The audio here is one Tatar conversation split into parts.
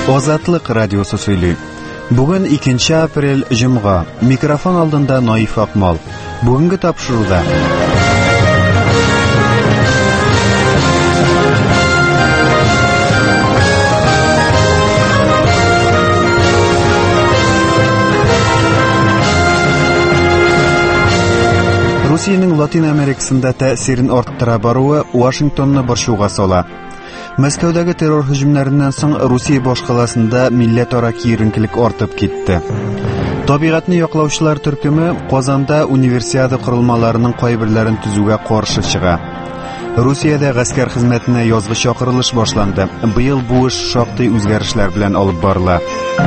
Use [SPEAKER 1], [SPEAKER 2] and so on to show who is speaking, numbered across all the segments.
[SPEAKER 1] Азатлык радиосы сөйли. Бүген 2 апрель җомга. Микрофон алдында Наиф Акмал. Бүгенге тапшыруда Русиянең Латин Америкасында тәэсирен арттыра баруы Вашингтонны борчуга сала. Мәскәүдәге террор һөҗүмнәреннән соң Русия башкаласында милләтара киеренкелек артып китте. Табигатьне яклаучылар төркеме Казанда универсиада корылмаларының кайберләрен төзүгә каршы чыга. Русиядә гаскәр хезмәтенә язгы чакырылыш башланды. Быел бу эш шактый үзгәрешләр белән алып барыла.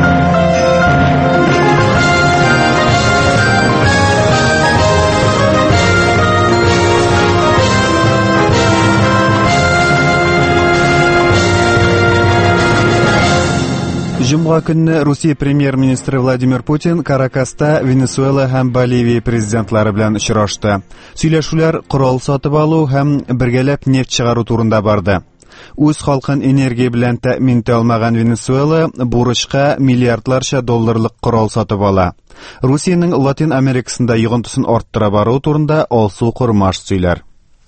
[SPEAKER 1] Җомга көнне Русия премьер-министры Владимир Путин Каракаста Венесуэла һәм Боливия президентлары белән очрашты. Сөйләшүләр корал сатып алу һәм бергәләп нефть чыгару турында барды. Үз халкын энергия белән тәэмин итә алмаган Венесуэла бурычка миллиардларча долларлык корал сатып ала. Русиянең Латин Америкасында йогынтысын арттыра бару турында алсу курмаш сөйләр.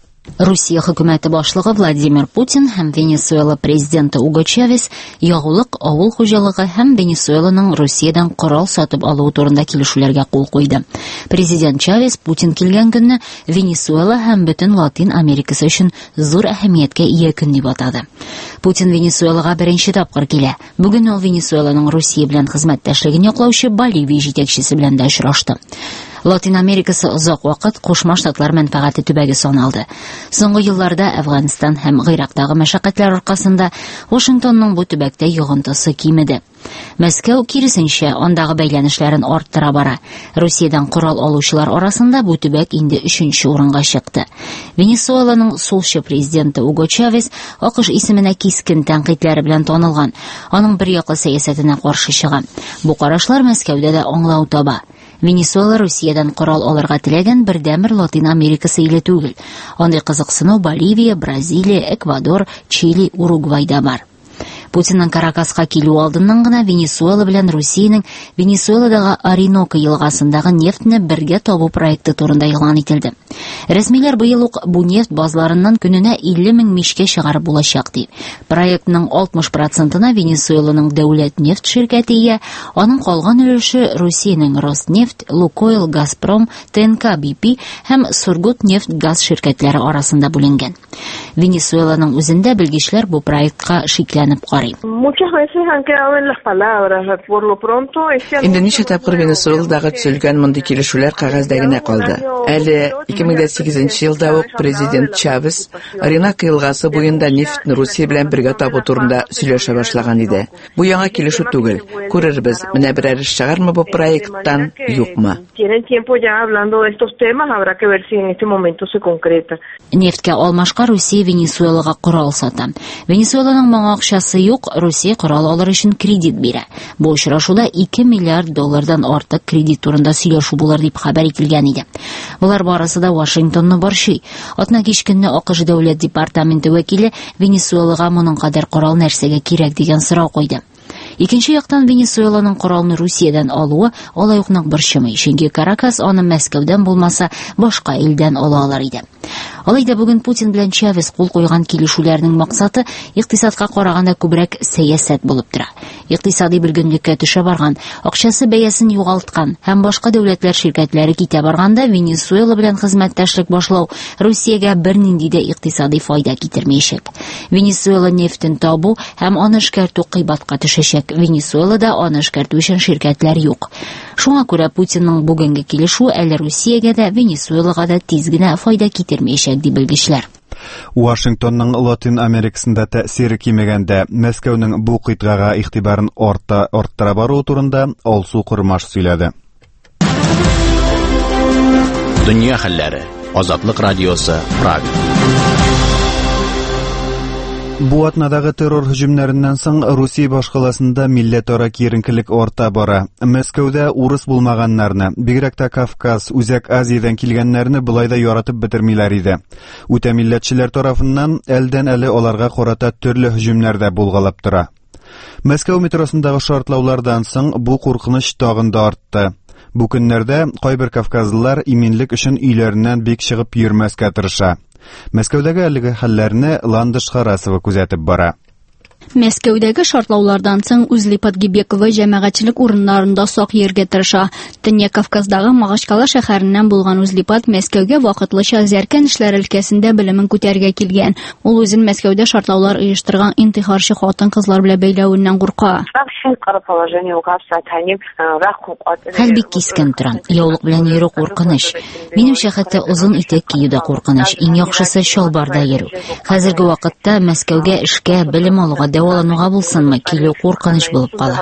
[SPEAKER 2] Русия хөкүмәте башлыгы Владимир Путин һәм Венесуэла президенты Уго Чавес ягулык, авыл хуҗалыгы һәм Венесуэланың Русиядән корал сатып алу турында килешүләргә кул куйды. Президент Чавес Путин килгән көнне Венесуэла һәм бөтен Латин Америкасы өчен зур әһәмияткә ия көн дип атады. Путин Венесуэлага беренче тапкыр килә. Бүген ул Венесуэланың Русия белән хезмәттәшлеген яклаучы Боливия җитәкчесе белән дә очрашты. Латин Америкасы озак вакыт Кушма Штатлар мәнфәгате төбәге саналды. Соңгы елларда Әфганстан һәм Гыйрактагы мәшәкатьләр аркасында Вашингтонның бу төбәктә йогынтысы кимеде. Мәскәү киресенчә андагы бәйләнешләрен арттыра бара. Русиядән корал алучылар арасында бу төбәк инде 3нче урынга чыкты. Венесуэланың сулчы президенты Уго Чавес АКШ исеменә кискен тәнкыйтьләре белән танылган. Аның бер яклы сәясәтенә каршы чыга. Бу карашлар Мәскәүдә дә аңлау таба. Венесуэла Русиядән корал алырга теләгән бердәмер Латин Америкасы иле түгел. Андый кызыксыну Боливия, Бразилия, Эквадор, Чили, Уругвайда бар. Путинның Каракаска килү алдыннан гына Венесуэла белән Русиянең Венесуэладагы Ориноко елгасындагы нефтьне бергә табу проекты турында игълан ителде. Рәсмиләр быел ук бу нефть базларыннан көненә 50 мең мичкә чыгарып булачак ди. Проектның 60%-на Венесуэланың дәүләт нефть ширкәте ия, аның калган өлеше Русиянең Роснефть, Лукойл, Газпром, ТНК BP һәм Сургутнефть газ ширкәтләре арасында бүленгән. Венесуэланың үзендә белгечләр бу проектка шикләнеп карый.
[SPEAKER 3] Инде ничә тапкыр Венесуэладагы төзелгән мондый килешүләр кәгазьдә генә калды. Әле 2008 елда ук президент Чавес Ориноко елгасы буенда нефтьне Русия белән бергә табу турында сөйләшә башлаган иде. Бу яңа килешү түгел. Күрербез, менә берәр эш чыгармы бу проекттан, юкмы.
[SPEAKER 2] Нефткә алмашка Русия Венесуэлага корал сата. Венесуэланың моңа акчасы юк, Русия корал алыр өчен кредит бирә. Бу очрашуда 2 миллиард доллардан артык кредит турында сөйләшү булыр дип хәбәр ителгән иде. Булар барысы да Вашингтонны борчый. Атна кич көнне АКШ дәүләт департаменты вәкиле Венесуэлага моның кадәр корал нәрсәгә кирәк дигән сорау куйды. Икенче яктан Венесуэланың коралны Русиядән алуы алай ук нык борчымый, чөнки Каракас аны Мәскәүдән булмаса башка илдән ала алар иде. Алайда бүген Путин белән Чавес кул куйган килешүләрнең максаты икътисадка караганда күбрәк сәясәт булып тора. Икътисади белгенлеккә төшә барган, акчасы бәясен югалткан һәм башка дәүләтләр ширкәтләре китә барганда Венесуэла белән хезмәттәшлек башлау Русиягә бернинди дә икътисади файда китермәячәк. Венесуэла нефтен табу һәм аны эшкәртү кыйбатка төшәчәк. Венесуэлада аны эшкәртү өчен ширкәтләр юк. Шуңа күрә Путинның бүгенге килешү әле Русиягә дә, Венесуэлага да тиз генә файда китермәячәк дип белгечләр.
[SPEAKER 1] Вашингтонның Латин Америкасында тәэсире кимәгәндә Мәскәүнең бу кыйтгага игътибарын арттыра бару турында алсу курмаш сөйләде.
[SPEAKER 4] Дөнья хәлләре. Азатлык радиосы Прага.
[SPEAKER 1] Бу атнадагы террор һөҗүмнәреннән соң Русия башкаласында милләтара киеренкелек арта бара. Мәскәүдә урыс булмаганнарны, бигрәк тә Кавказ, Үзәк Азиядан килгәннәрне булай да яратып бетермиләр иде. Үтә милләтчеләр тарафыннан әлдән-әле аларга карата төрле һөҗүмнәр дә булгалап тора. Мәскәү метросындагы шартлаулардан соң бу куркыныч тагын да артты. Бу көннәрдә кайбер кавказлылар иминлек өчен өйләреннән бик чыгып йөрмәскә тырыша. Мәскәүдәге әлеге хәлләрне Ландыш Харасова күзәтеп бара.
[SPEAKER 5] Мәскәүдәге шартлаулардан соң Узлипат Гибекова җәмәгатьчелек урыннарында сак йөргә тырыша. Төньяк Кавказдагы Магашкала шәһәреннән булган Узлипат Мәскәүгә вакытлыча зәркән эшләр өлкәсендә белемен күтәргә килгән. Ул үзен Мәскәүдә шартлаулар оештырган интихарчы хатын-кызлар белән бәйләвеннән курка.
[SPEAKER 2] Хәл бик кискен тора. Яулык белән йөрү куркыныч. Минемчә хәтта узын итек кию дә куркыныч. Иң яхшысы чалбарда йөрү. Хәзерге вакытта Мәскәүгә эшкә, белем алуга дәвалануга булсынмы, килү куркыныч булып кала.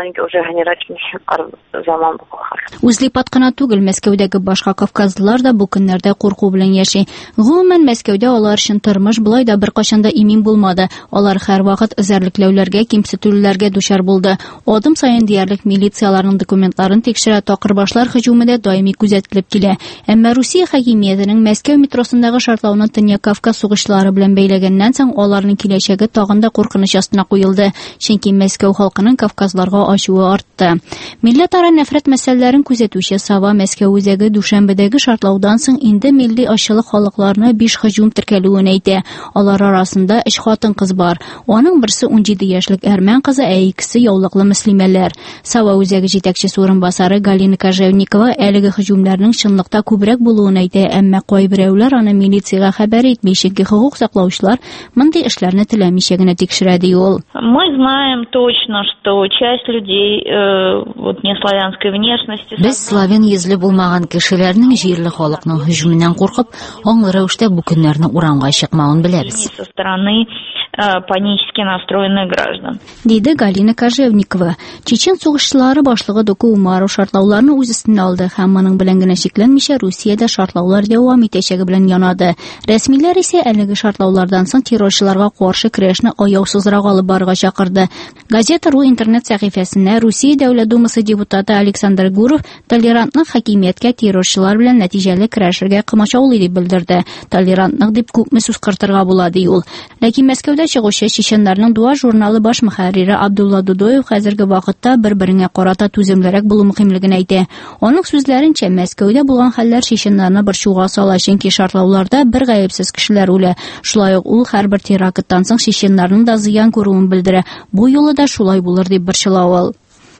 [SPEAKER 5] Узлипат кына түгел, Мәскәүдәге башка кавказлылар да бу көннәрдә курку белән яши. Гомумән Мәскәүдә алар өчен тормыш булай да беркайчан да имин булмады. Алар һәрвакыт эзәрлекләүләргә, кимсетүләргә дучар булды. Адым саен диярлек милицияларның документларын тикшерә, такырбашлар һөҗүме дә даими күзәтелеп килә. Әмма Русия хакимиятенең Мәскәү метросындагы шартлауны Төньяк Кавказ сугышлары белән бәйләгәннән соң аларның киләчәге тагын да куркыныч астына куелды. Чөнки Мәскәү халкының кавказларга ачуы артты. Милләтара нәфрәт мәсьәләләрен күзәтүче Сава Мәскәү үзәге Дүшәмбедәге шартлаудан соң инде милли ачлык халыкларына 5 һөҗүм теркәлүен әйтә. Алар арасында 3 хатын-кыз бар. Аның берсе 17 яшьлек әрмән кызы, ә икесе яулыклы мөслимәләр. Сава үзәге җитәкчесе урынбасары Галина Кожевникова әлеге һөҗүмнәрнең чынлыкта күбрәк булуын әйтә, әмма кайберәүләр аны милициягә хәбәр итми, чөнки хукук саклаучылар мондый эшләрне теләмичә генә тикшерә ди ул.
[SPEAKER 6] Мы знаем точно, что часть людей неславянской внешности.
[SPEAKER 2] Без славян йөзле булмаган кешеләрнең җирле халыкның һөҗүменнән куркып, аңлы рәвештә бу көннәрне урамга чыкмавын беләбез.
[SPEAKER 6] Со стороны панически настроенных граждан.
[SPEAKER 5] Диде Галина Кожевникова. Чечен сугышчылары башлыгы Доку Умаров шартлауларны үз өстенә алды һәм моның белән генә шикләнмичә Русиядә шартлаулар дәвам итәчәге белән янады. Рәсмиләр исә әлеге шартлаулардан соң террорчыларга каршы көрәшне аяусызрак алып барырга чакырды. Газета.ру интернет сәхифәсенә Русия Дәүләт Думасы депутаты Александр Гуров толерантлык хакимияткә террорчылар белән нәтиҗәле көрәшергә комачаулый дип белдерде. Толерантлык дип күпме сүз кыртырга була ди ул. Ләкин Мәскәүдә чыгучы чеченнарның Дуа журналы баш мөхәррире Абдулла Дудоев хәзерге вакытта бер-беренә карата түземлерәк булу мөһимлеген әйтә. Аның сүзләренчә, Мәскәүдә булган хәлләр чеченнарны борчуга сала, чөнки шартлауларда бер гаепсез кешеләр үлә. Шулай ук ул һәрбер теракттан соң чеченнарның да зыян күрүен белдерә. Бу юлы да шулай булыр дип борчылау ул.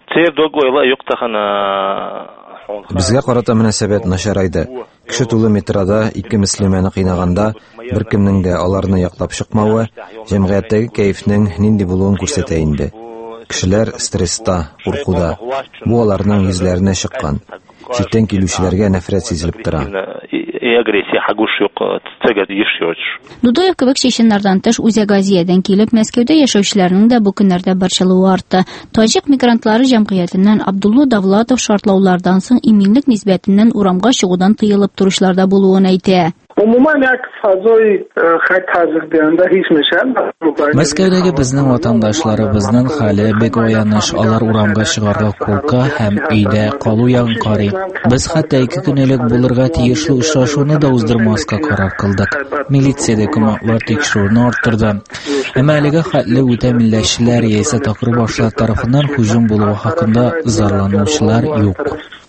[SPEAKER 7] Безгә карата мөнәсәбәт начарайды. Кеше тулы метрода 2 мөслимәне кыйнаганда, беркемнең дә аларны яклап чыкмавы җәмгыятьтәге кәефнең нинди булуын күрсәтә инде. Кешеләр стресста, куркуда. Бу аларның йөзләренә чыккан. Читтән килүчеләргә нәфрәт сизелеп тора.
[SPEAKER 5] Дудоев кебек чеченнардан тыш Үзәк Азиядән килеп Мәскәүдә яшәүчеләрнең дә бу көннәрдә борчылуы артты. Таҗик мигрантлары җәмгыятеннән Абдулла Давлатов шартлаулардан соң иминлек нисбәтеннән урамга чыгудан тыелып турышларда булуын әйтә.
[SPEAKER 8] Мәскәүдәге безнең ватандашларыбызның хәле бик аяныч, алар урамга чыгарга курка һәм өйдә калу ягын карый. Без хәтта 2 көнлек булырга тиешле очрашуны да уздырмаска карар кылдык. Милиция документлар тикшерүне арттырды. Әмма әлегә хәтле үтә милләтчеләр яисә такырбашлар тарафыннан һөҗүм булуы хакында зарланучылар юк.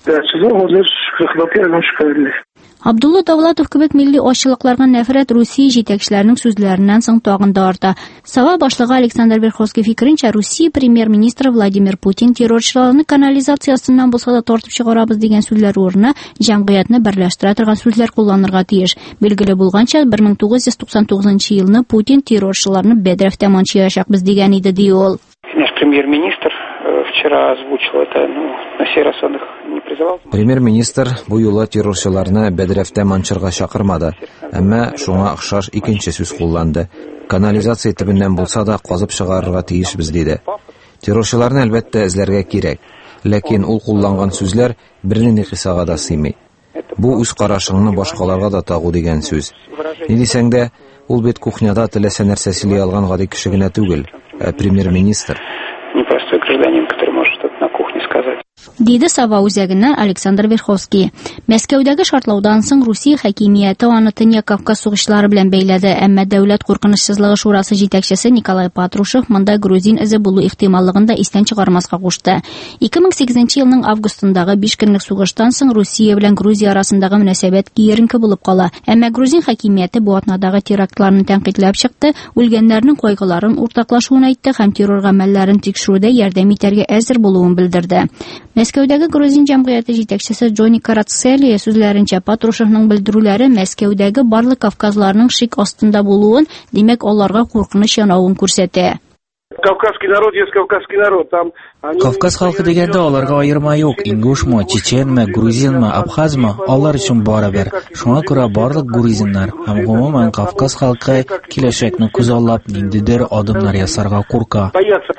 [SPEAKER 5] Абдулла Давлатов кебек милли ачлыкларга нәфрәт Русия җитәкчеләренең сүзләреннән соң тагын да арта. Сава башлыгы Александр Верховский фикеренчә, Русия премьер-министры Владимир Путин террорчыларны канализациясыннан булса да тартып чыгарабыз дигән сүзләр урынына җәмгыятьне берләштерә торган сүзләр кулланырга тиеш. Билгеле булганча, 1999 елны Путин террорчыларны бәдрәфтә манчыячакбыз дигән иде ди ул.
[SPEAKER 9] Наш премьер-министр вчера озвучил это, на сей раз он их не призывал.
[SPEAKER 7] Премьер-министр бу юлы террорчыларны бәдрәфтә манчырга чакырмады, әмма шуңа охшаш икенче сүз кулланды. Канализация төбеннән булса да казып чыгарырга тиешбез диде. Террорчыларны әлбәттә эзләргә кирәк, ләкин ул кулланган сүзләр бернинди кысага да сыймый. Бу үз карашыңны башкаларга да тагу дигән сүз. Ни дисәң дә, ул бит кухняда теләсә нәрсә сөйли алган гади кеше генә түгел, премьер-министр.
[SPEAKER 9] Непростой гражданин, который может что-то на кухне сказать.
[SPEAKER 5] Диде Сава үзәгеннән Александр Верховский. Мәскәүдәге шартлаудан соң Русия хакимияте аны Төньяк Кавказ сугышлары белән бәйләде, әмма дәүләт куркынычсызлыгы шурасы җитәкчесе Николай Патрушев монда грузин эзе булу ихтималлыгын да истән чыгармаска кушты. 2008 елның августындагы 5 көнлек сугыштан соң Русия белән Грузия арасындагы мөнәсәбәт киеренке булып кала. Әмма грузин хакимияте бу атнадагы терактларны тәнкыйтьләп чыкты, үлгәннәрнең кайгыларын уртаклашуын әйтте һәм террор гамәлләрен тикшерүдә ярдәм итәргә әзер булуын белдерде. Мәскәүдәге грузин җәмгыяте җитәкчесе Джонни Карацели сүзләренчә, Патрушевның белдерүләре Мәскәүдәге барлык кавказларның шик астында булуын, димәк, аларга куркыныч янавын күрсәтә.
[SPEAKER 9] Кавказский народ есть кавказский народ.
[SPEAKER 8] Кавказ халкы дигәндә аларга аерма юк. Ингушмы, чеченме, грузинмы, абхазмы, алар өчен барыбер. Шуңа күрә барлык грузиннар һәм гомумән Кавказ халкы киләчәкне күз аллап ниндидер адымнар ясарга курка.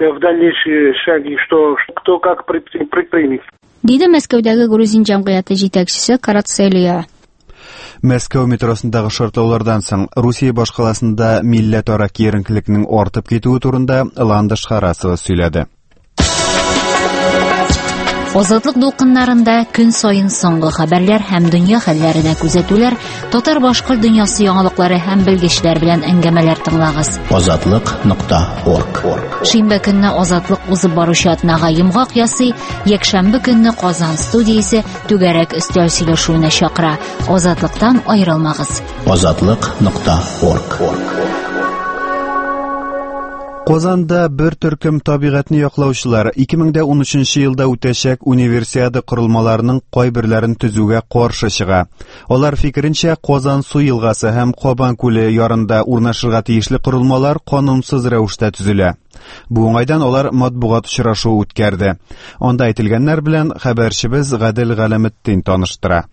[SPEAKER 5] Диде Мәскәүдәге грузин җәмгыяте җитәкчесе Карацелия.
[SPEAKER 1] Мәскәү метросындагы шартлаулардан соң Русия башкаласында милләтара киеренкелекнең артып китүе турында Ландыш Харасова сөйләде.
[SPEAKER 2] Азатлык дулкыннарында көн сайын соңгы хәбәрләр һәм дөнья хәлләренә күзәтүләр, татар-башкорт дөньясы яңалыклары һәм белгечләр белән әңгәмәләр тыңлагыз.
[SPEAKER 4] Azatlıq.org.
[SPEAKER 2] Шимбә көнне Азатлык узып баручы атнага йомгак ясый, якшәмбе көнне Казан студиясе түгәрәк өстәл сөйләшүенә чакыра. Азатлыктан аерылмагыз.
[SPEAKER 4] Azatlıq.org.
[SPEAKER 1] Казанда бер төркем табигатьне яклаучылар 2013 елда үтәчәк универсиада корылмаларының кайберләрен төзүгә каршы чыга. Алар фикеренчә, Казан су елгасы һәм Кабан күле ярында урнашырга тиешле корылмалар канунсыз рәвештә төзелә. Бу уңайдан алар матбугат очрашуы үткәрде. Анда әйтелгәннәр белән хәбәрчебез Гадел Галәметдин таныштыра.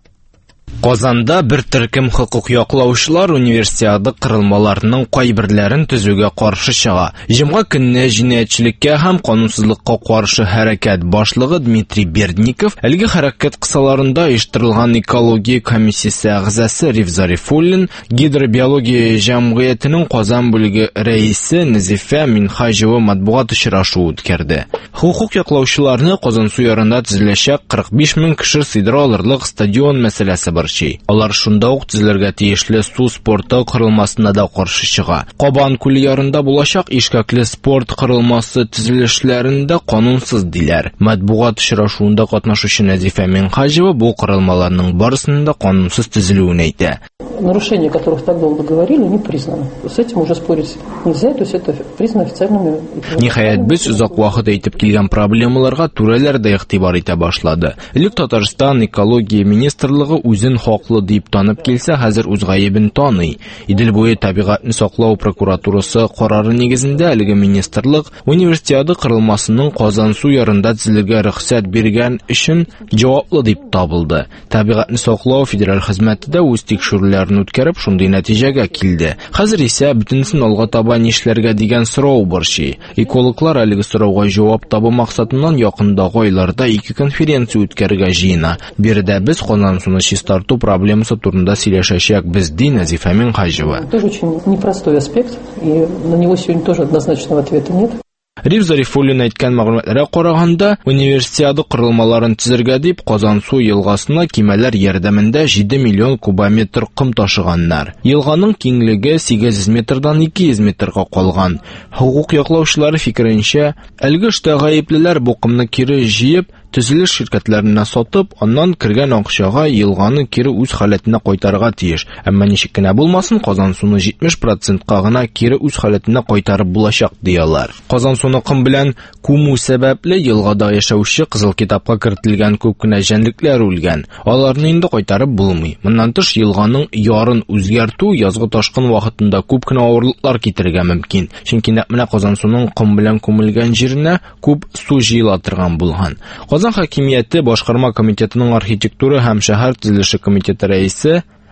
[SPEAKER 10] Казанда бер төркем хукук яклаучылар универсиада кырылмаларының кайберләрен төзүгә каршы чыга. Җомга көнне җинаятьчелеккә һәм канунсызлыкка каршы хәрәкәт башлыгы Дмитрий Бердников әлеге хәрәкәт кысаларында оештырылган экология комиссиясе әгъзасы Рив Зарифуллин, гидробиология җәмгыятенең Казан бүлеге рәисе Назифа Минхаҗева матбугат очрашуы үткәрде. Хукук яклаучыларны Казан су ярында төзеләчәк 45 мең кеше сыйдыра алырлык стадион мәсьәләсе Алар шунда ук төзелергә тиешле су спорты корылмасына да каршы чыга. Кабан күле ярында булачак ишкәкле спорт корылмасы төзелешләрендә канунсыз диләр. Матбугат очрашуында катнашучы Назифа Минхаҗева бу корылмаларның барысының да канунсыз төзелүен әйтә.
[SPEAKER 11] Нарушения, о которых так долго говорили, не признаны. С этим уже спорить нельзя, то есть это признано официальными.
[SPEAKER 10] Ниһаять без узак вакыт әйтеп килгән проблемаларга түрәләр дә игътибар итә башлады. Элек Татарстан экология министрлыгы үзен хаклы дип танып килсә, хәзер үз гаебен таный. Идел буе табигатьне саклау прокуратурасы карары нигезендә әлеге министрлык универсиада кырылмасының Казан су ярында төзелергә рөхсәт биргән өчен җаваплы дип табылды. Табигатьне саклау федераль хезмәте дә үз тикшерүләрен үткәреп шундый нәтиҗәгә килде. Хәзер исә бөтенсен алга таба нишләргә дигән сорау борчый. Экологлар әлеге сорауга җавап табу максатыннан якындагы айларда 2 конференция үткәрергә җыена. Биредә без Казан суны чистарту проблемасы турында сөйләшәчәкбез, ди Назифа Минхаҗева.
[SPEAKER 11] Тоже очень непростой аспект, и на него сегодня тоже однозначного ответа нет.
[SPEAKER 10] Рив Зарифуллин әйткән мәгълүматларга караганда, универсиада корылмаларын төзергә дип Казан су елгасына кимәләр ярдәмендә 7 миллион кубометр ком ташыганнар. Елганың киңлеге 800 метрдан 200 метрга калган. Хукук яклаучылар фикеренчә, әлеге эштә гаеплеләр бу комны кире җыеп, төзелеш ширкәтләренә сатып, аннан кергән акчага елганы кире үз халәтенә кайтарырга тиеш. Әмма ничек кенә булмасын, Казан суны 70%ка гына кире үз халәтенә кайтарып булачак диялар. Казан суны ком белән күмү сәбәпле елгада яшәүче Кызыл китапка кертелгән күп кенә җәнлекләр үлгән. Аларны инде кайтарып булмый. Моннан тыш елганың ярын үзгәртү язгы ташкын вакытында күп кенә авырлыклар китерергә мөмкин. Чөнки менә Казан суның ком белән күмелгән җиренә күп су җыела торган булган. Казан хакимияте башкарма комитетының архитектура һәм шәһәр төзелеше комитеты рәисе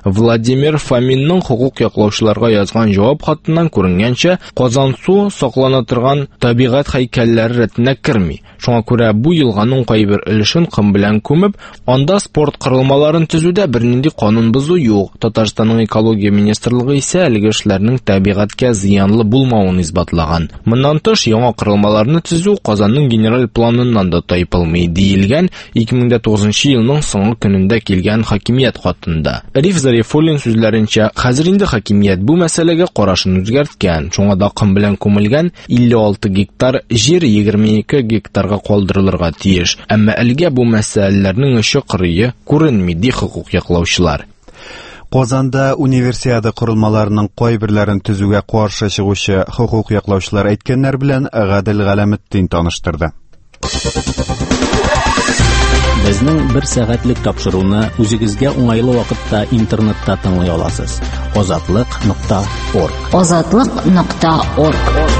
[SPEAKER 10] Владимир Фоминның хукук яклаучыларга язган җавап хатыннан күренгәнчә, Казан су саклана торган табигать һәйкәлләре рәтенә керми. Шуңа күрә бу елганың кайбер өлешен кым белән күмеп, анда спорт корылмаларын төзүдә бернинди канун бозу юк. Татарстанның экология министрлыгы исә әлеге эшләрнең табигатькә зыянлы булмавын исбатлаган. Моннан тыш, яңа корылмаларны төзү Казанның генераль планыннан да тайпылмый диелгән 2009 елның соңгы көнендә килгән хакимият хатында. Риф Зарифуллин сүзләренчә, хәзер инде хакимият бу мәсьәләгә карашын үзгәрткән. Шуңа да кым белән күмелгән 56 гектар җир 22 гектарга калдырылырга тиеш. Әмма әлегә бу мәсьәләләрнең очы-кырые күренми, ди хукук яклаучылар.
[SPEAKER 1] Казанда универсиада корылмаларының кайберләрен төзүгә каршы чыгучы хукук яклаучылар әйткәннәр белән Гадел Галәметдин таныштырды.
[SPEAKER 4] Безнең 1 сәгатьлек тапшыруны үзегезгә уңайлы вакытта интернетта тыңлый аласыз. Озатлык.орг.
[SPEAKER 2] Озатлык.орг.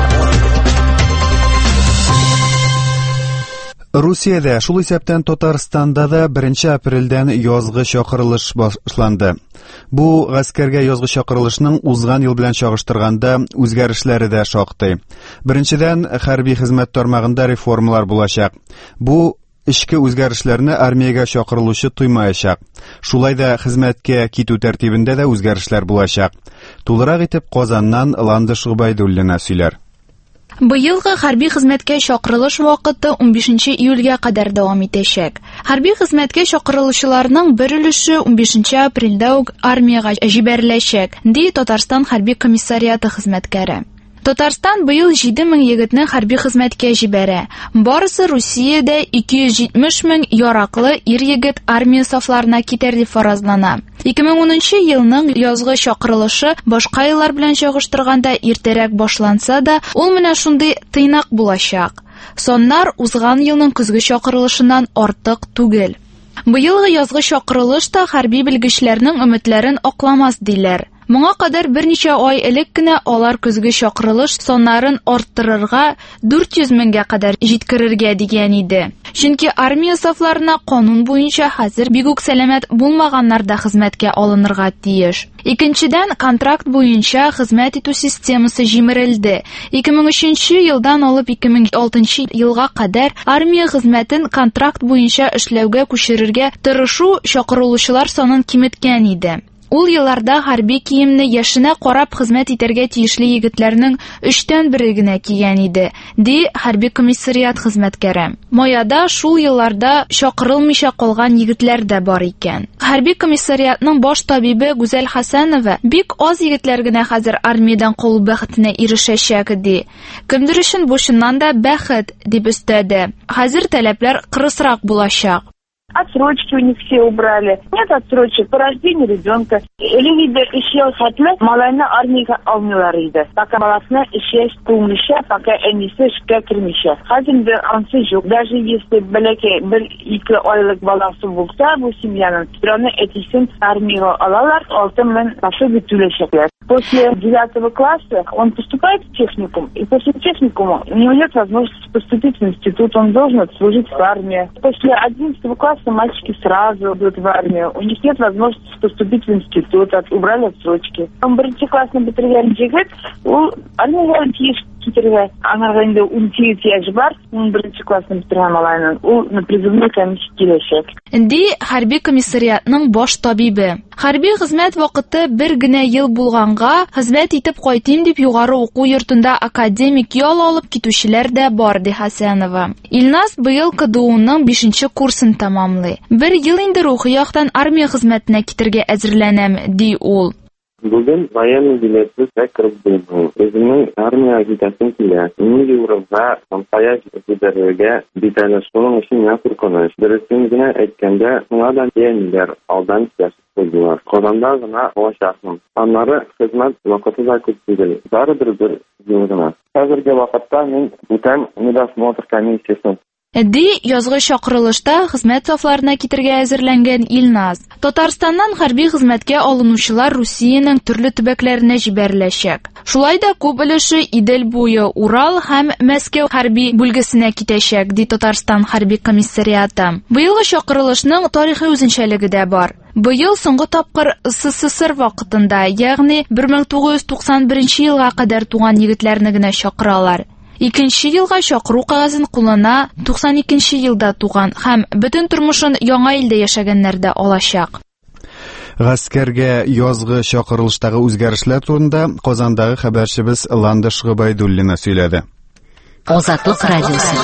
[SPEAKER 1] Русиядә, шул исәптән Татарстанда да 1 апрельдән язгы чакырылыш башланды. Бу гаскәргә язгы чакырылышның узган ел белән чагыштырганда үзгәрешләре дә шактый. Беренчедән, хәрби хезмәт тармагында реформалар булачак. Бу Ишке үзгәрешләрне армиягә чакырылучы туймаячак. Шулай да хезмәткә китү тәртибендә дә үзгәрешләр булачак. Тулырак итеп Казаннан Ландыш Губайдуллина сөйләр.
[SPEAKER 12] Быелгы хәрби хезмәткә чакырылыш вакыты 15 июльгә кадәр дәвам итәчәк. Хәрби хезмәткә чакырылучыларның бер өлеше 15 апрельдә үк армиягә җибәреләчәк, ди Татарстан хәрби комиссариаты хезмәткәре. Татарстан быел 7000 егетне хәрби хезмәткә җибәрә. Барысы Русиядә 270 мең яраклы ир-егет армия сафларына китәр дип фаразлана. 2010 елның язгы чакырылышы башка еллар белән чагыштырганда иртәрәк башланса да, ул менә шундый тыйнак булачак. Соннар узган елның көзге чакырылышыннан артык түгел. Быелгы язгы чакырылыш та хәрби белгечләрнең өметләрен акламас диләр. Моңа кадәр берничә ай элек кенә алар көзге чакырылыш соннарын арттырырга 400 меңгә кадәр җиткерергә дигән иде. Чөнки армия сафларына канун буенча хәзер бик үк сәламәт булмаганнар да хезмәткә алынырга тиеш. Икенчедән, контракт буенча хезмәт итү системасы җимерелде. 2003 елдан алып 2006 елга кадәр армия хезмәтен контракт буенча эшләүгә күчерергә тырышу чакырылучылар санын киметкән иде. Ул елларда хәрби киемне яшенә карап хезмәт итәргә тиешле егетләрнең 3тән 1 генә кигән иде, ди хәрби комиссариат хезмәткәре. Маяда шул елларда чакырылмыйча калган егетләр дә бар икән. Хәрби комиссариатның баш табибы Гүзәл Хәсәнова бик аз егетләр генә хәзер армиядән калу бәхетенә ирешәчәк ди. Кемдер өчен бу чыннан да бәхет дип өстәде. Хәзер таләпләр кырысрак булачак.
[SPEAKER 13] Отсрочки у них все убрали. Нет отсрочек по рождению ребенка. Или еще хотят, малайна армия алмиларыйды. Пока баласына еще пулмыша, пока энisi шка кирмиша. Хазин бер ансы жоқ. Даже если бәләке бер 2 айлык баласы булса, бу семьяның страны этисен армияга алалар, 6 мең пособие түләшәкләр. После 9 класса он поступает в техникум, и после техникума у него нет возможности поступить в институт, он должен отслужить в армии. После 11 класса мальчики сразу идут в армию, у них нет возможности поступить в институт, убрали отсрочки. Он бірінші бітірген жігіт, ол армияға тиіс кетерге, анарға енді 19 яшы бар, он бірінші классны бітірген алайынан, ол на призывной комиссия келешек.
[SPEAKER 12] Ди хәрби комиссариатның баш табибы. Хәрби хезмәт вакыты бер генә ел булганга, хезмәт итеп кайтыйм дип югары уку йортында академик ял алып китүчеләр дә бар, ди Хәсәнова. Илназ быел КДУның 5нче курсын тамамлый. Бер ел инде рухи яктан армия хезмәтенә китергә әзерләнәм, ди ул.
[SPEAKER 14] Бүген военный билетлы сәкрып булды. Безнең армия агитасын килә. Милли уровня компания җитәрлегә битәле шуның өчен я куркыныч. Дөресен генә әйткәндә, шуңадан яниләр алдан яшәп куйдылар. Казанда гына алачакмын. Аннары хезмәт вакыты да күп түгел. Барыбер бер ел гына. Хәзерге вакытта мин бүтән медосмотр комиссиясын
[SPEAKER 12] Ди язгы чакырылышта хезмәт сафларына китергә әзерләнгән Илназ. Татарстаннан хәрби хезмәткә алынучылар Русиянең төрле төбәкләренә җибәреләчәк. Шулай да күп өлеше Идел буе, Урал һәм Мәскәү хәрби бүлгесенә китәчәк, ди Татарстан хәрби комиссариаты. Быелгы чакырылышның тарихи үзенчәлеге дә бар. Быел соңгы тапкыр СССР вакытында, ягъни 1991 елга кадәр туган егетләрне генә чакыралар. Икенче елга чакыру кагазын куллана 92 елда туган һәм бөтен тормышын яңа илдә яшәгәннәр дә алачак.
[SPEAKER 1] Гаскәргә язгы чакырылыштагы үзгәрешләр турында Казандагы хәбәрчебез Ландыш Гыбайдуллина сөйләде.
[SPEAKER 2] Азатлык радиосы.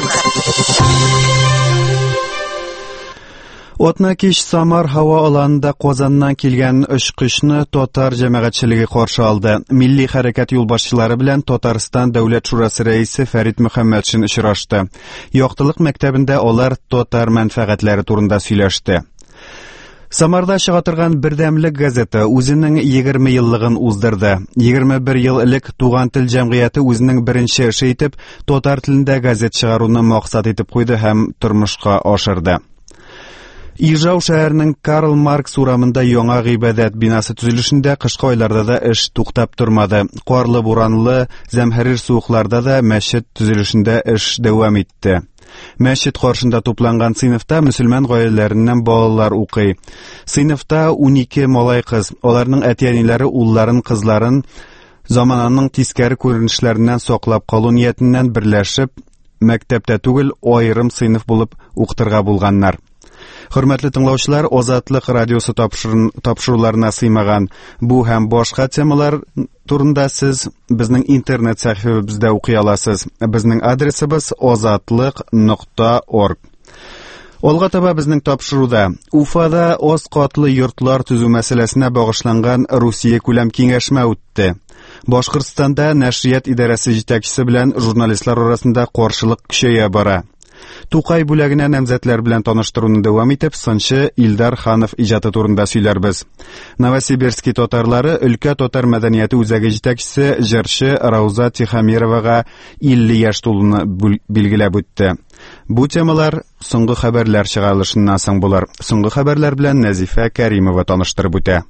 [SPEAKER 1] Отнакиш Самар һава аланында Казаннан килгән очкычны татар җәмәгатьчелеге каршы алды. Милли хәрәкәт юлбашчылары белән Татарстан дәүләт шурасы рәисе Фәрит Мөхәммәтшин очрашты. Яктылык мәктәбендә алар татар мәнфәгатьләре турында сөйләште. Самарда чыга торган Бердәмлек газеты үзенең 20 еллыгын уздырды. 21 ел элек Туган тел җәмгыяте үзенең беренче эше итеп татар телендә газет чыгаруны максат итеп куйды һәм тормышка ашырды. Ижау шәһәренең Карл Маркс урамында яңа гыйбадәт бинасы төзелешендә кышкы айларда да эш туктап тормады. Карлы, буранлы, зәмһәрир суыкларда да мәчет төзелешендә эш дәвам итте. Мәчет каршында тупланган сыйныфта мөселман гаиләләреннән балалар укый. Сыйныфта 12 малай кыз, аларның әти-әниләре улларын, кызларын замананың тискәре күренешләреннән саклап калу ниятеннән берләшеп, мәктәптә түгел, аерым сыйныф булып укытырга булганнар. Хөрмәтле тыңлаучылар, Азатлык радиосы тапшыруларына сыймаган бу һәм башка темалар турында сез безнең интернет сәхифәбездә укый аласыз. Безнең адресыбыз azatlyk.org. Алга таба безнең тапшыруда Уфада аз катлы йортлар төзү мәсьәләсенә багышланган Русия күләм киңәшмә үтте. Башкортстанда нәшрият идарәсе җитәкчесе белән журналистлар арасында каршылык көчәя бара. Тукай бүләгенә намзәтләр белән таныштыруны дәвам итеп, сынчы Илдар Ханов иҗаты турында сөйләрбез. Новосибирский татарлары өлкә татар мәдәнияте үзәге җитәкчесе җырчы Рауза Тихамировага 50 яшь тулуны билгеләп үтте. Бу темалар соңгы хәбәрләр чыгарылышыннан соң булыр. Соңгы хәбәрләр белән Назифа Кәримова таныштырып үтә.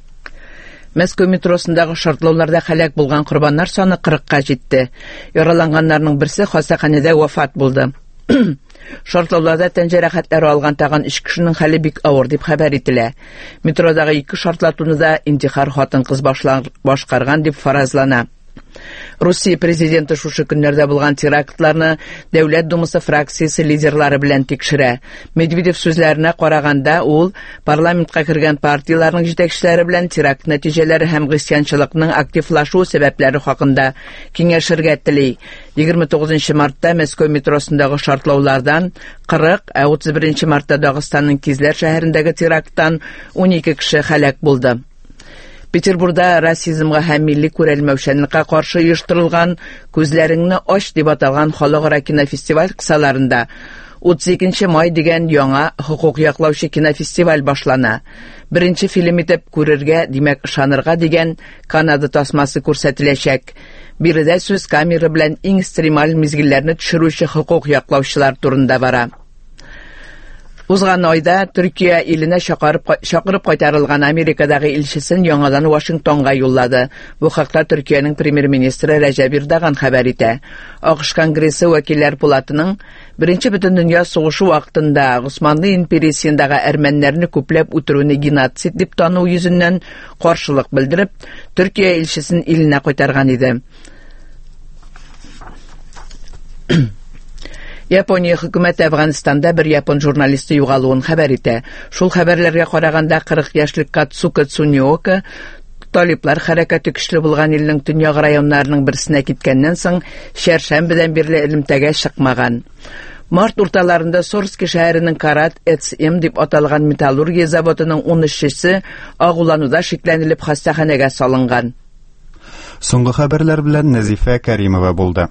[SPEAKER 3] Мәскәү метросындагы шартлауларда һәлак булган корбаннар саны 40-ка җитте. Яраланганнарның берсе хастаханәдә вафат булды. Шартлауларда тән җәрәхәтләре алган тагын 3 кешенең хәле бик авыр дип хәбәр ителә. Метродагы 2 шартлатуны да интихар хатын-кыз башкарган дип фаразлана. Русия президенты шушы көннәрдә булган терактларны Дәүләт Думасы фракциясе лидерлары белән тикшерә. Медведев сүзләренә караганда, ул парламентка кергән партияләрнең җитәкчеләре белән теракт нәтиҗәләре һәм гыйсьянчылыкның активлашу сәбәпләре хакында киңәшергә тели. 29 мартта Мәскәү метросындагы шартлаулардан 40, 31 мартта Дагыстанның Кизләр шәһәрендәге теракттан 12 кеше һәлак булды. Петербургда расизмга һәм милли күрәлмәүчәнлеккә каршы оештырылган «Күзләреңне аш» дип аталган халыкара кинофестиваль кысаларында 32 май дигән яңа хукук яклаучы кинофестиваль башлана. Беренче фильм итеп күрергә, димәк ышанырга дигән Канада тасмасы күрсәтеләчәк. Биредә сүз камера белән иң экстремаль мизгилләрне төшерүче хукук яклаучылар турында бара. Узган айда Төркия иленә чакырып кайтарылган Америкадагы илчесен яңадан Вашингтонга юллады. Бу хакта Төркиянең премьер-министры Рәҗәп Эрдоган хәбәр итә. АКШ Конгрессы вәкилләр палатының Беренче бөтен дөнья сугышы вакытында Госманлы империясендәге әрмәннәрне күпләп үтерүне геноцид дип тану йөзеннән каршылык белдереп, Төркия илчесен иленә кайтарган иде. Япония хөкүмәте Афганстанда бер япон журналисты югалуын хәбәр итә. Шул хәбәрләргә караганда 40 яшьлек Кацука Цуньока талиблар хәрәкәте көчле булган илнең төньяк районнарының берсенә киткәннән соң шәршәмбедән бирле элемтәгә чыкмаган. Март урталарында Сорски шәһәренең Карат СМ дип аталган металлургия заводының 13-се агулануда шикләнелеп хастаханәгә салынган.
[SPEAKER 1] Соңгы хәбәрләр белән Назифа Кәримова булды.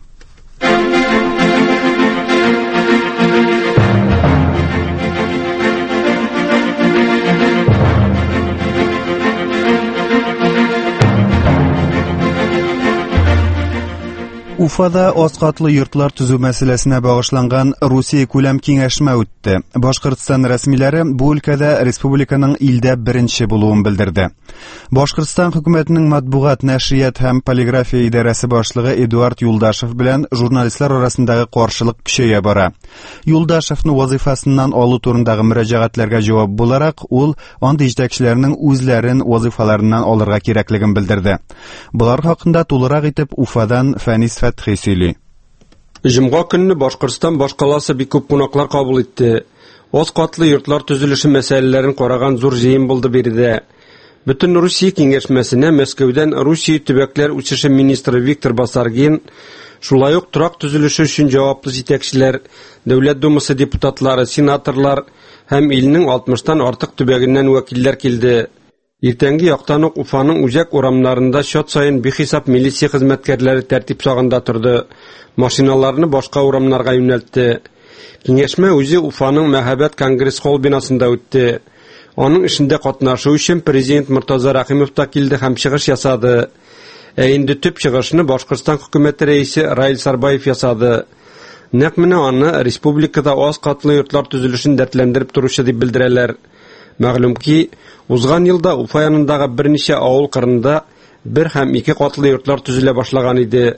[SPEAKER 1] Уфада аз катлы йортлар төзү мәсьәләсенә багышланган Русия күләм киңәшмә үтте. Башкортстан рәсмиләре бу өлкәдә республиканың илдә беренче булуын белдерде. Башкортстан хөкүмәтенең матбугат, нәшрият һәм полиграфия идарәсе башлыгы Эдуард Юлдашев белән журналистлар арасындагы каршылык көчәя бара. Юлдашевны вазифасыннан алу турындагы мөрәҗәгатьләргә җавап буларак, ул андый җитәкчеләрнең үзләрен вазифаларыннан алырга кирәклеген белдерде. Булар хакында тулырак итеп Уфадан Фәнис Фәтхи сөйли.
[SPEAKER 15] Җомга көнне Башкортстан башкаласы бик күп кунаклар кабул итте. Аз катлы йортлар төзелеше мәсьәләләрен караган зур җыен булды биредә. Бөтен Русия киңәшмәсенә Мәскәүдән Русия төбәкләр үсеше министры Виктор Басаргин, шулай ук торак төзелеше өчен җаваплы җитәкчеләр, Дәүләт Думасы депутатлары, сенаторлар һәм илнең 60тан артык төбәгеннән вәкилләр килде. Иртәнге яктан ук Уфаның үзәк урамнарында счет сайын бихисап милиция хезмәткәрләре тәртип сагында торды. Машиналарны башка урамнарга юнәлтте. Киңәшмә үзе Уфаның Мәһабәт конгресс холл бинасында үтте. Аның эшендә катнашу өчен президент Муртаза Рахимов та килде һәм чыгыш ясады. Инде төп чыгышны Башкортстан хөкүмәте рәисе Раил Сарбаев ясады. Нәкъ менә аны республикада аз катлы йортлар төзелешен дәртләндереп торучы дип белдерәләр. Мәгълүм ки, узган елда Уфа янындагы берничә авыл кырында 1 һәм 2 катлы йортлар төзелә башлаган иде.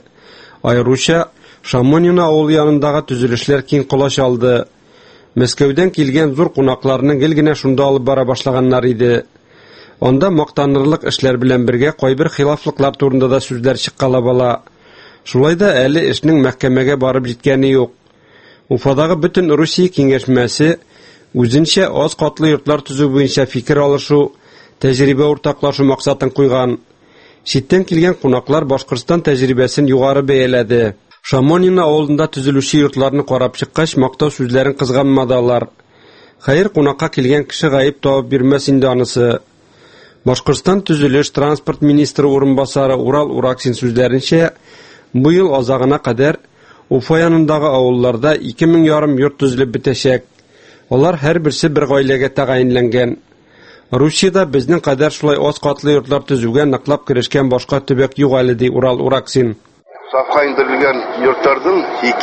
[SPEAKER 15] Айруча Шамонина авыл янындагы төзелешләр киң колач алды. Мәскәүдән килгән зур кунакларның гел шунда алып бара башлаганнар иде. Анда мактанырлык эшләр белән бергә кайбер хилафлыклар турында да сүзләр чыккала бала. Шулай да әле эшнең мәхкәмәгә барып җиткәне юк. Уфадагы бөтен Русия киңәшмәсе үзенчә аз катлы йортлар төзү буенча фикер алышу, тәҗрибә уртаклашу максатын куйган. Читтән килгән кунаклар Башкортстан тәҗрибәсен югары бәяләде. Шамонина авылында төзелүче йортларны карап чыккач, мактау сүзләрен кызганмадылар. Хәер, кунакка килгән кеше гаип табып бирмәс инде анысы. Башкортстан төзелеш транспорт министры урынбасары Урал Ураксин сүзләренчә, бу ел азагына кадәр Уфа янындагы авылларда 2500 йорт төзелеп бетәчәк. Алар һәр берсе бер гаиләгә тәгаенләнгән. Русиядә безнең кадәр шулай аз катлы йортлар төзүгә ныклап керешкән башка төбәк юк әле ди Урал Ураксин.
[SPEAKER 16] Сафка индирилгән йортларның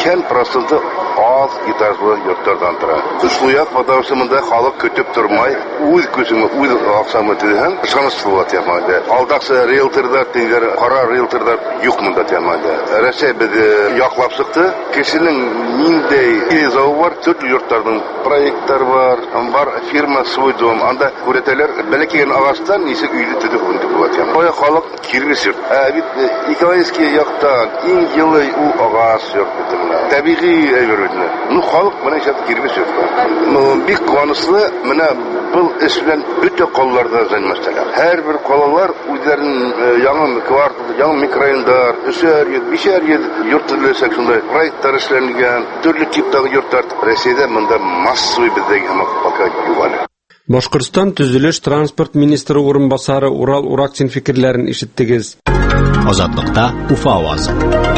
[SPEAKER 16] 2% аз гитарлы йортлардан тора. Шулай фаташымында халык көтеп тормай, үз күсеме, үз аксамы тигән, шанслылык ямады. Алдаксы риэлторлар тигәр, кара риэлторлар юк монда ямады. Рәсәй без яклап чыкты. Кешенең ниндәй изау бар, төрле йортларның проектлар бар, фирма свой дом, анда күрәтәләр, бәләкәй агастан нисек өйдә төзеп үндә булат ямады. Бая халык киргез йорт. Бит экологик яктан иң елы у агас йорт битемләр. Табигый әйберләр. Ну халык менә шәп киргез йорт. Бик куанычлы, менә бу эш белән бөтен калларда зәнмәстәләр. Һәрбер калалар үзләренең яңа квартал, яңа микрорайондар, 3-5 йорт төзеләсәк шундай проектлар эшләнгән, төрле типтагы йортлар Россиядә монда массовый бездәге һәм пока югары.
[SPEAKER 15] Башкортстан төзелеш транспорт министры урынбасары Урал Ураксин фикерләрен ишеттегез.
[SPEAKER 4] Азатлыкта Уфа авазы.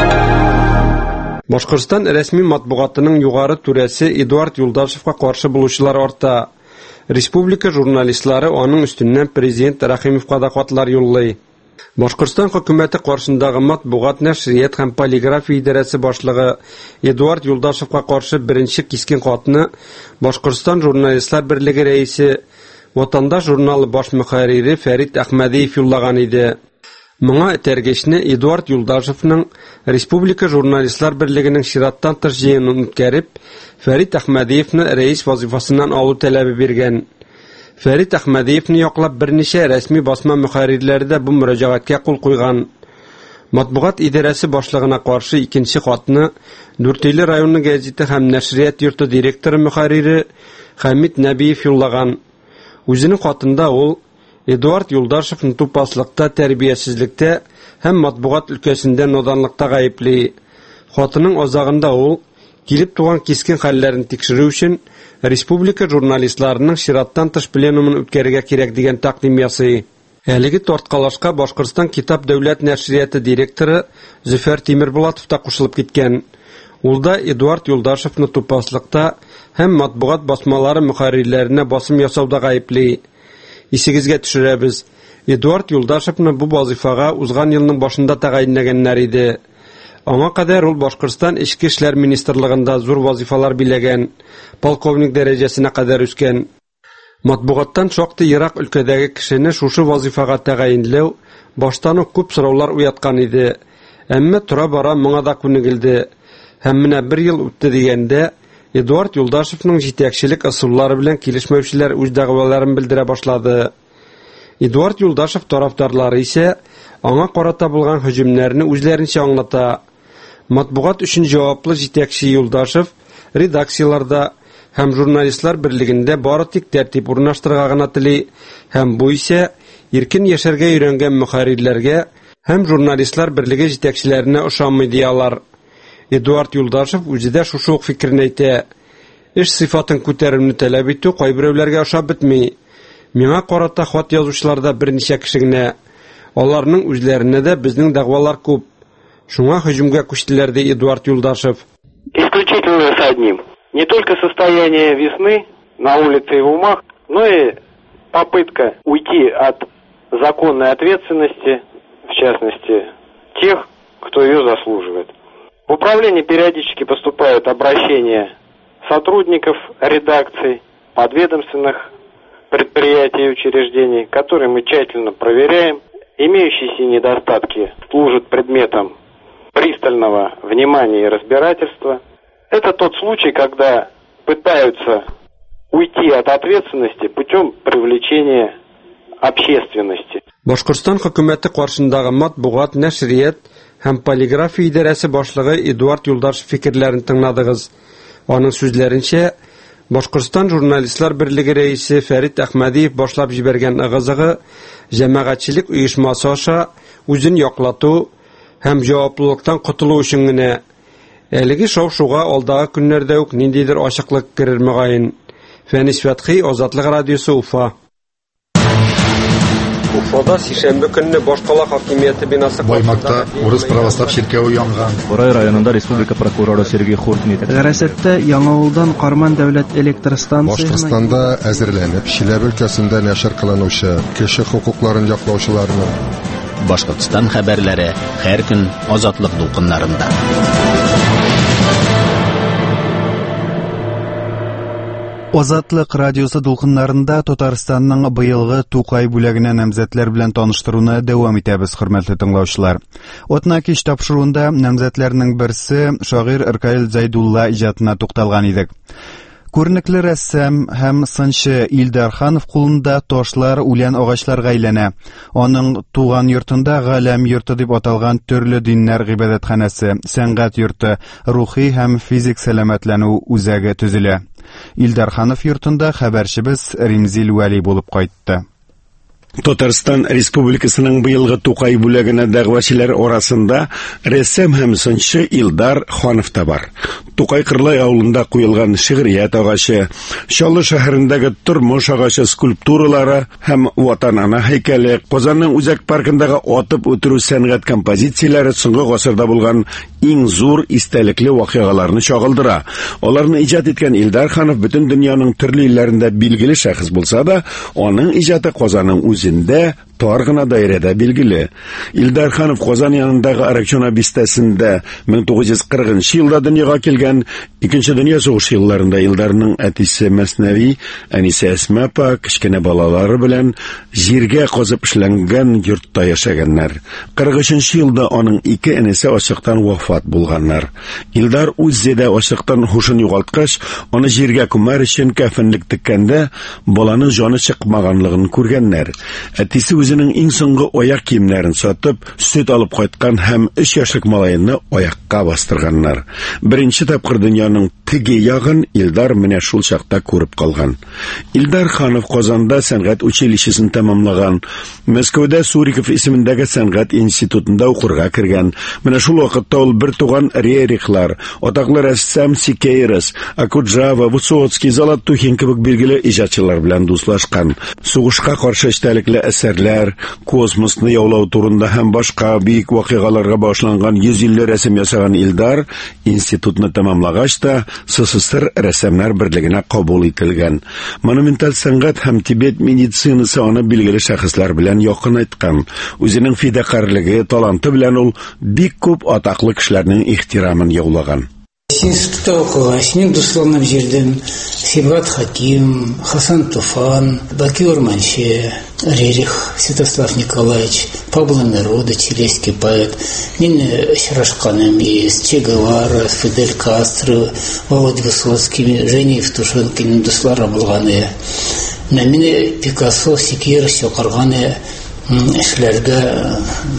[SPEAKER 15] Башкортстан рәсми матбугатының югары түрәсе Эдуард Юлдашевка каршы булучылар арта. Республика журналистлары аның өстеннән президент Рахимовка да хатлар юллый. Башкортстан хөкүмәте каршындагы матбугат, нәшрият һәм полиграфия идарәсе башлыгы Эдуард Юлдашевка каршы беренче кискен хатны Башкортстан журналистлар берлеге рәисе, Ватандаш журналы баш мөхәррире Фәрит Әхмәдиев юллаган иде. Моңа тәргешне Эдуард Юлдашевның Республика журналистлар берлегенең чираттан тыш җыенын үткәреп, Фәрит Әхмәдиевне рәис вазифасыннан алу таләбе биргән. Фәрит Әхмәдиевне яклап берничә рәсми басма мөхәррирләре дә бу мөрәҗәгатькә кул куйган. Матбугат идарәсе башлыгына каршы икенче хатны Дүртөйле районының гәзите һәм нәшрият йорты директоры мөхәррире Хәмит Нәбиев юллаган. Үзенең хатында ул Эдуард Юлдашевны тупаслыкта, тәрбиясезлектә һәм матбугат өлкәсендә наданлыкта гаепли. Хатының азагында ул килеп туган кискен хәлләрен тикшерү өчен республика журналистларының чираттан тыш пленумын үткәрергә кирәк дигән тәкъдим ясый. Әлеге тарткалашка Башкортстан китап дәүләт нәшрияты директоры Зөфәр Тимербулатов та кушылып киткән. Ул да Эдуард Юлдашевны тупаслыкта һәм матбугат басмалары мөхәррирләренә басым ясауда гаепли. Исегезгә төшерәбез. Эдуард Юлдашевны бу вазифага узган елның башында тәгаенләгәннәр иде. Аңа кадәр ул Башкортстан Эчке эшләр министрлыгында зур вазифалар биләгән, полковник дәрәҗәсенә кадәр үскән. Матбугаттан шактый ерак өлкәдәге кешене шушы вазифага тәгаенләү баштан ук күп сораулар уяткан иде. Әмма тора-бара моңа да күнегелде. Һәм менә 1 ел үтте дигәндә, Эдуард Юлдашевның җитәкчелек ысуллары белән килешмәүчеләр үз дәгъваларын белдерә башлады. Эдуард Юлдашев тарафдарлары исә аңа карата булган һөҗүмнәрне үзләренчә аңлата. Матбугат өчен җаваплы җитәкче Юлдашев редакцияларда һәм журналистлар берлегендә бары тик тәртип урнаштырырга гына тели, һәм бу исә иркен яшәргә өйрәнгән мөхәррирләргә һәм журналистлар берлеге җитәкчеләренә ошамый диялар. Эдуард Юлдашев үзе дә шушы ук фикерне әйтә. Эш сыйфатын күтәрүне таләп итү кайберәүләргә ошап бетми. Миңа карата хат язучыларда берничә кеше генә. Аларның үзләренә дә безнең дәгъвалар күп. Шуңа һөҗүмгә күчтеләр ди Эдуард Юлдашев.
[SPEAKER 17] Исключительно с одним. Не только состояние весны на улице и в умах, но и попытка уйти от законной ответственности, в частности, тех, кто ее заслуживает. В управление периодически поступают обращения сотрудников редакций, подведомственных предприятий и учреждений, которые мы тщательно проверяем. Имеющиеся недостатки служат предметом пристального внимания и разбирательства. Это тот случай, когда пытаются уйти от ответственности путем привлечения общественности.
[SPEAKER 15] Башкортстан хөкүмәте каршындагы матбугат, нәшрият һәм полиграфия идарәсе башлыгы Эдуард Юлдашев фикерләрен тыңладыгыз. Аның сүзләренчә, Башкортстан журналистлар берлеге рәисе Фәрит Әхмәдиев башлап җибәргән ыгызыгы җәмәгатьчелек оешмасы аша үзен яклату һәм җаваплылыктан котылу өчен генә. Әлеге шау-шуга алдагы көннәрдә үк ниндидер ачыклык керер мөгаен. Фәнис Фәтхи, Азатлык радиосы, Уфа. Уфада сишәмбе көнне башкала хакимияте бинасы
[SPEAKER 18] Баймакта урыс православ чиркәве янган.
[SPEAKER 19] Борай районында республика прокуроры Сергей Хуртин итә.
[SPEAKER 20] Гәрәсәттә Яңавылдан Карман дәүләт электр станциясе
[SPEAKER 18] Башкортстанда әзерләнеп, Чиләбе өлкәсендә нәшер кылынучы кеше хукукларын яклаучыларның
[SPEAKER 4] Башкортстан хәбәрләре һәр көн Азатлык дулкыннарында.
[SPEAKER 1] Азатлык радиосы дулкыннарында Татарстанның быелгы Тукай бүләгенә намзәтләр белән таныштыруны дәвам итәбез, хөрмәтле тыңлаучылар. Атна кич тапшыруында намзәтләрнең берсе шагыйрь Иркаил Зайдулла иҗатына тукталган идек. Күренекле рәссам һәм сынчы Илдар Ханов кулында ташлар, үлән агачларга әйләнә. Аның туган йортында Галәм йорты дип аталган төрле диннәр гыйбадәтханәсе, сәнгать йорты, рухи һәм физик сәламәтләнү үзәге төзелә. Илдар Ханов йортында хәбәрчебез Римзил Вәли булып кайтты.
[SPEAKER 21] Татарстан Республикасының быелгы Тукай бүләгенә дәгъвачылар арасында рәссам һәм сынчы Илдар Ханов та бар. Тукай Кырлай авылында куелган шигърият агачы, Чаллы шәһәрендәге тормыш агачы скульптуралары һәм Ватан-ана һәйкәле, Казанның Үзәк паркындагы атып үтерү сәнгать композицияләре соңгы гасырда булган иң зур истәлекле вакыйгаларны чагылдыра. Аларны иҗат иткән Илдар Ханов бөтен дөньяның төрле илләрендә билгеле шәхес булса да, аның иҗаты Казанның үзендә тар гына даирәдә билгеле. Илдар Ханов Казан янындагы Аракчина бистәсендә 1940 елда дөньяга килгән. Икенче дөнья сугышы елларында Илдарның әтисе Мәснәви, әнисе Әсма апа кечкенә балалары белән җиргә казып эшләнгән йортта яшәгәннәр. 43 елда аның ике энесе ачыктан вафат булганнар. Илдар үзендә ачыктан һушын югалткач, аны җиргә күмәр өчен кәфенлек теккәндә баланың җаны чыкмаганлыгын күргәннәр. Әтисе үзенең иң соңгы аяк киемнәрен сатып, сөт алып кайткан һәм 3 яшьлек малайны аякка бастырганнар. Беренче тапкыр дөньяның теге ягын Илдар менә шул чакта күреп калган. Илдар Ханов Казанда сәнгать училищесын тәмамлаган. Мәскәүдә Суриков исемендәге сәнгать институтында укырга кергән. Менә шул вакытта ул бер туган Рерихлар, атаклы рәссам Сикейрос, Акуджава, Высоцкий, Золотухин кебек билгеле иҗатчылар белән дуслашкан. Сугышка каршы эчтәлекле әсәрләр, кемәләр, космосны яулау турында һәм башка бик вакыйгаларга башланган 150 рәсем ясаган Илдар институтны тәмамлагач та СССР рәссамнар берлегенә кабул ителгән. Монументаль сәнгать һәм Тибет медицинасы аны билгеле шәхесләр белән якынайткан. Үзенең фидакарлыгы, таланты белән ул бик күп атаклы кешеләрнең ихтирамын яулаган.
[SPEAKER 6] Институтта укыгач, мин дусларны җирдем. Сибгат Хаким, Хасан Туфан, Баки Урманче, Рерих Святослав Николаевич, Пабло Неруда, чилийский поэт. Мин очрашканым с Че Гевара, Фидель Кастро, Володя Высоцкий, Женя Евтушенко дуслары булганы. Менә Пикассо, Секир, Сёкарганы эшләргә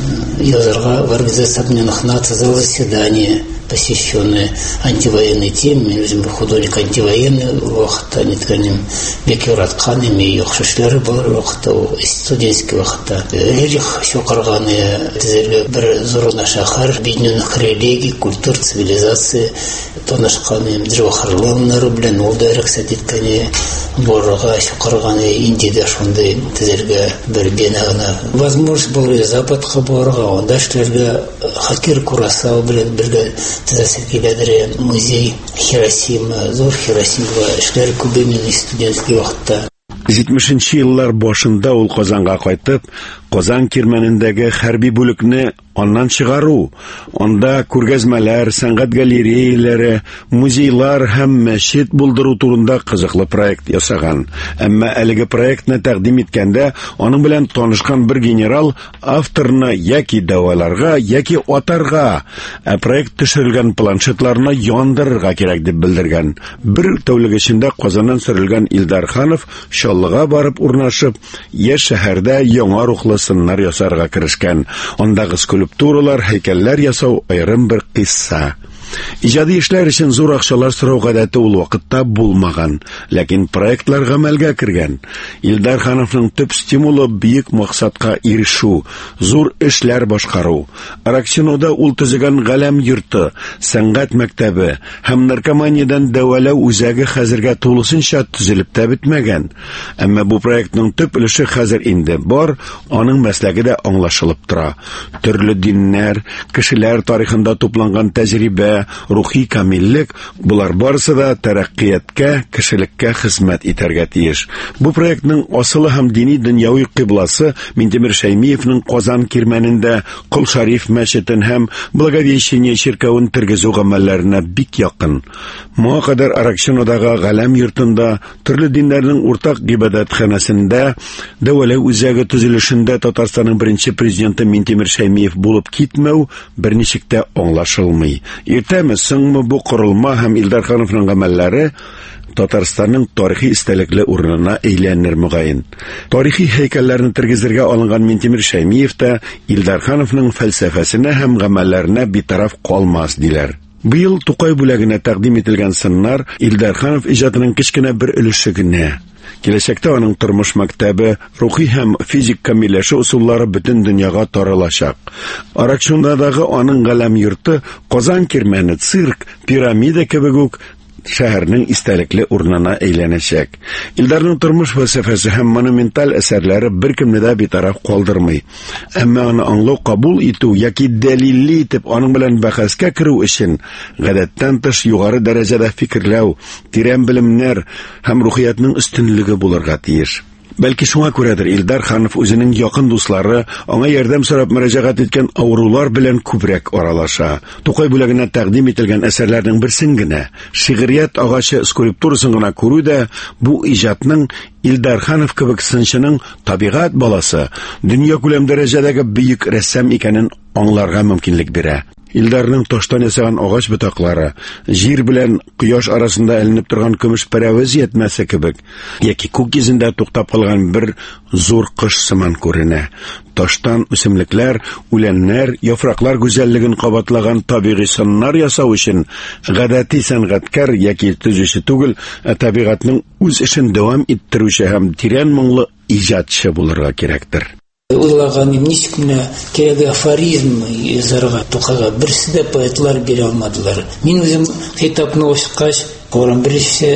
[SPEAKER 6] язарга в организациях наций заседание, посвященное антивоенной теме. Өзім художник антивоенный вакытта неткәнем бик яратканым, яхшышлары бар вакытта, студенческий вакытта. Рерих Сёкарганы тезелгә бер зорына шәһәр, биннең религия, культура, цивилизация танышканым, җавахарларны белән ул да рөхсәт иткәне. Борга Сёкарганы Индиядә шундый тезелгә бер бинаны. Возможность была Западка борга, анда эшләргә Хакир Курасау белән бергә Тезасекиләдер музей Хиросима, зур Хиросима эшләр күбемен студенческий вакытта.
[SPEAKER 21] 70-нче еллар башында ул Казанга кайтып, Казан кирмәнендәге хәрби бүлекне аннан чыгару, анда күргәзмәләр, сәнгать галереяләре, музейлар һәм мәчет булдыру турында кызыклы проект ясаган. Әмма әлеге проектны тәкъдим иткәндә, аның белән танышкан бер генерал авторны яки дәваларга, яки атарга, проект төшерелгән планшетларны яндырырга кирәк дип белдергән. Бер тәүлек эчендә Казаннан сөрелгән Илдар Ханов Чаллыга барып урнашып, яшь шәһәрдә яңа рухлы сыннар ясарга керешкән. Андагы скульптуралар, һәйкәлләр ясау аерым бер кисса. Иҗади эшләр өчен зур акчалар сорау гадәте ул вакытта булмаган, ләкин проектлар гамәлгә кергән. Илдар Хановның төп стимулы бөек максатка ирешү, зур эшләр башкару. Аракчинода ул төзегән галәм йорты, сәнгать мәктәбе һәм наркоманиядән дәвалау үзәге хәзергә тулысынча төзелеп тә бетмәгән. Әмма бу проектның төп өлеше хәзер инде бар, аның мәсләге дә аңлашылып тора. Төрле диннәр, кешеләр тарихында тупланган тәҗрибә, рухи камиллек, булар барысы да тәрәккыятькә, кешелеккә хезмәт итәргә тиеш. Бу проектның асылы һәм дини дөньяви кыйбласы Минтимер Шәймиевның Казан кирмәнендә Кол Шариф мәчетен һәм Благовещение чиркәвен тергезү гамәлләренә бик якын. Моңа кадәр Аракчинодагы галәм йортында, төрле диннәрнең уртак гыйбадәтханәсендә, дәвалау үзәге төзелешендә Татарстанның беренче президенты Минтимер Шәймиев булып китмәү берничек тә аңлашылмый. Иртәме, соңмы бу корылма һәм Илдар Хановның гамәлләре Татарстанның тарихи истәлекле урынына әйләнер мөгаен. Тарихи һәйкәлләрне тергезергә алынган Минтимер Шәймиев та Илдар Хановның фәлсәфәсенә һәм гамәлләренә битараф калмас диләр. Быел Тукай бүләгенә тәкъдим ителгән сыннар Илдар Ханов иҗатының кечкенә бер өлеше генә. Киләчәктә аның тормыш мәктәбе, рухи һәм физик камилләшү усуллары бөтен дөньяга таралачак. Аракчиндагы аның галәм йорты Казан кирмәне, цирк, пирамида кебек үк шәһәрнең истәлекле урынына әйләнәчәк. Илдарның тормыш фәлсәфәсе һәм монументаль әсәрләре беркемне дә битараф калдырмый. Әмма аны аңлау, кабул итү яки дәлилле итеп аның белән бәхәскә керү өчен гадәттән тыш югары дәрәҗәдә фикерләү, тирән белемнәр һәм рухиятның өстенлеге булырга тиеш. Бәлки шуңа күрәдер Илдар Ханов үзенең якын дуслары, аңа ярдәм сорап мөрәҗәгать иткән авырулар белән күбрәк аралаша. Тукай бүләгенә тәкъдим ителгән әсәрләрнең берсен генә, шигърият агачы скульптурасын гына күрү дә бу иҗатның Илдар Ханов кебек сынчының табигать баласы, дөнья күләм дәрәҗәдәге бөек рәссам икәнен аңларга мөмкинлек бирә. Илдарның таштан ясаган агач ботаклары, җир белән кояш арасында эленеп торган көмеш пәрәвез ятмәсе кебек, яки күк йөзендә туктап калган бер зур кош сыман күренә. Таштан үсемлекләр, үләннәр, яфраклар гүзәллеген кабатлаган табигый сыннар ясау өчен гадәти сәнгатькәр яки төзүче түгел, табигатьнең үз эшен дәвам иттерүче һәм тирән моңлы иҗатчы булырга кирәктер.
[SPEAKER 6] Уйлаганым, ничек менә кирәге афоризм язарга Тукайга берсе дә поэтлар бирә алмадылар. Мин үзем хитапны ачкач, Коран берсе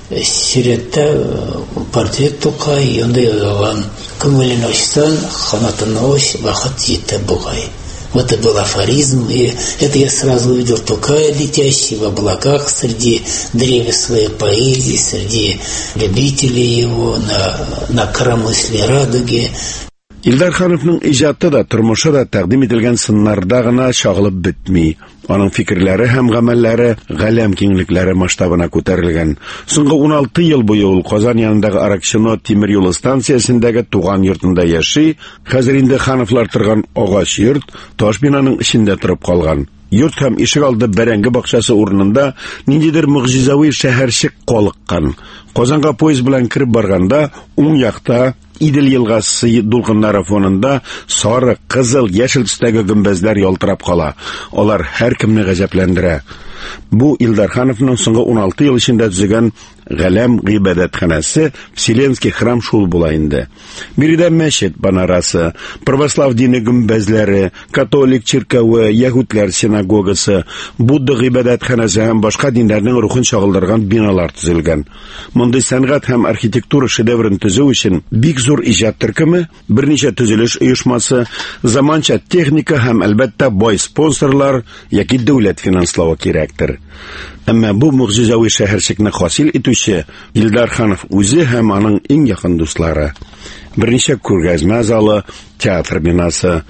[SPEAKER 6] Сюретте портрет Тукай, янда язылган күңелен ачсан, канатына оч вакыт җитте бугай. Вот это был афоризм, и это я сразу увидел Тукая, летящий в облаках среди древес своей поэзии, среди любителей его, на коромысле радуги.
[SPEAKER 21] Илдар Хановның иҗаты да, тормышы да тәкъдим ителгән сыннарда гына чагылып бетми. Аның фикерләре һәм гамәлләре галәм киңлекләре масштабына күтәрелгән. Соңгы 16 ел буе ул Казан янындагы Аракчино тимер юлы станциясендәге туган йортында яши. Хәзер инде Хановлар торган агач йорт таш бинаның эчендә торып калган. Йорт һәм ишек алды бәрәңге бакчасы урынында ниндидер мөгъҗизави шәһәрчек калыккан. Казанга поезд белән кирип барганда, уң якта Идел елгасы дулкыннары фонында сары, кызыл, яшел төстәге гөмбәзләр ялтырап кала. Алар һәркемне гаҗәпләндерә. Бу Илдар Хановның соңгы 16 ел эчендә төзегән галәм гыйбадәтханәсе, Вселенский храм шул була инде. Биредә мәчет банарасы, православ дине гөмбәзләре, католик чиркәве, яһүдләр синагогасы, Будда гыйбадәтханәсе һәм башка диннәрнең рухын чагылдырган биналар төзелгән. Мондый сәнгать һәм архитектура шедеврын төзү өчен бик зур иҗат төркеме, берничә төзелеш оешмасы, заманча техника һәм әлбәттә бай спонсорлар яки дәүләт финанславы кирәктер. Әмма бу мөгъҗизави шәһәрчекне хасил итүче Илдар Ханов үзе һәм аның иң якын дуслары. Берничә күргәзмә залы, театр бинасы,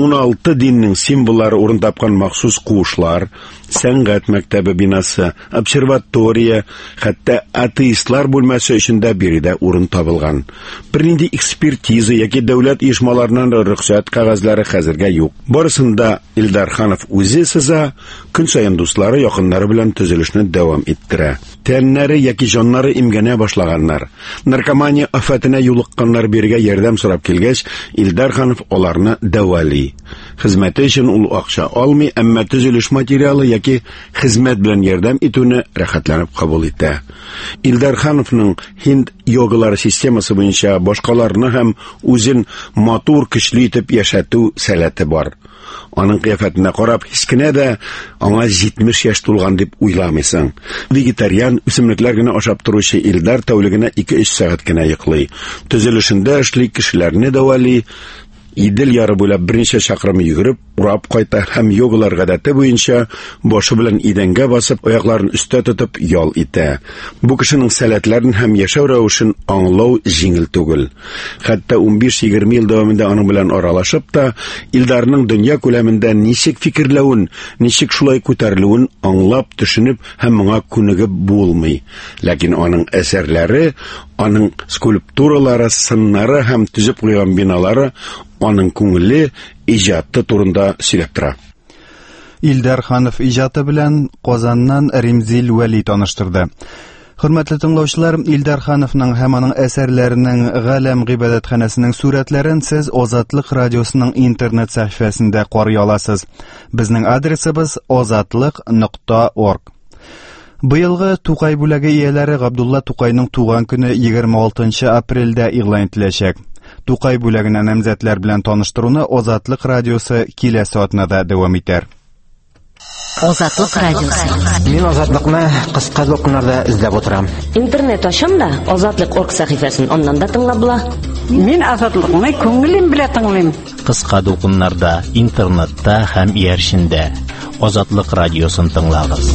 [SPEAKER 21] 16 диннең символлары урын тапкан махсус куышлар, сәнгать мәктәбе бинасы, обсерватория, хәтта атеистлар бүлмәсе эчендә биредә урын табылган. Бернинди экспертиза яки дәүләт оешмаларыннан рөхсәт кәгазьләре хәзергә юк. Барысында Илдар Ханов үзе сыза, көн саен дуслары, якыннары белән төзелешне дәвам иттерә. Тәннәре яки җаннары имгәнә башлаганнар. Наркомания афәтенә юлыкканнар бирегә ярдәм сорап килгәч, Илдар Ханов аларны дәвалый. Хезмәте өчен ул акча алмый, әмма төзелеш материалы яки хезмәт белән ярдәм итүне рәхәтләнеп кабул итә. Илдар Хановның Һинд йогалары системасы буенча башкаларны һәм үзен матур, көчле итеп яшәтү сәләте бар. Аның кыяфәтенә карап, һич кенә дә аңа 70 яшь тулган дип уйламыйсың. Вегетариан, үсемлекләр генә ашап торучы Илдар тәүлегенә 2-3 сәгать кенә йоклый. Төзелешендә эшли, кешеләрне дәвалый. Идел яры буйлап берничә чакрым йөгереп, урап кайта һәм йогалар гадәте буенча башы белән идәнгә басып, аякларын өстә тотып ял итә. Бу кешенең сәләтләрен һәм яшәү рәвешен аңлау җиңел түгел. Хәтта 15-20 ел дәвамында аның белән аралашып та, Илдарның дөнья күләмендә ничек фикерләвен, ничек шулай күтәрелүен аңлап, төшенеп һәм моңа күнегеп булмый. Ләкин аның әсәрләре, аның скульптуралары, сыннары һәм төзеп куйган биналары аның күңеле иҗаты турында сөйләп тора.
[SPEAKER 1] Илдар Ханов иҗаты белән Казаннан Римзил Вәли таныштырды. Хөрмәтле тыңлаучылар, Илдар Хановның һәм аның әсәрләренең галәм гыйбадәтханәсенең сурәтләрен сез Азатлык радиосының интернет сәхифәсендә карый аласыз. Безнең адресыбыз azatlyk.org. Быелгы Тукай бүләге ияләре Габдулла Тукайның туган көне 26 апрельдә игълан ителәчәк. Тукай бүләгенә намзәтләр белән таныштыруны Азатлык радиосы киләсе атнада дәвам итәр.
[SPEAKER 2] Азатлык радиосы.
[SPEAKER 7] Мин Азатлыкны кыска докумнарда эзләп утырам.
[SPEAKER 2] Интернет ачам да Азатлык.org сәхифәсен аннан да тыңлап була.
[SPEAKER 22] Мин Азатлыкны күңелем белән тыңлыйм.
[SPEAKER 4] Кыска докумнарда, интернетта һәм ияршендә Азатлык радиосын тыңлагыз.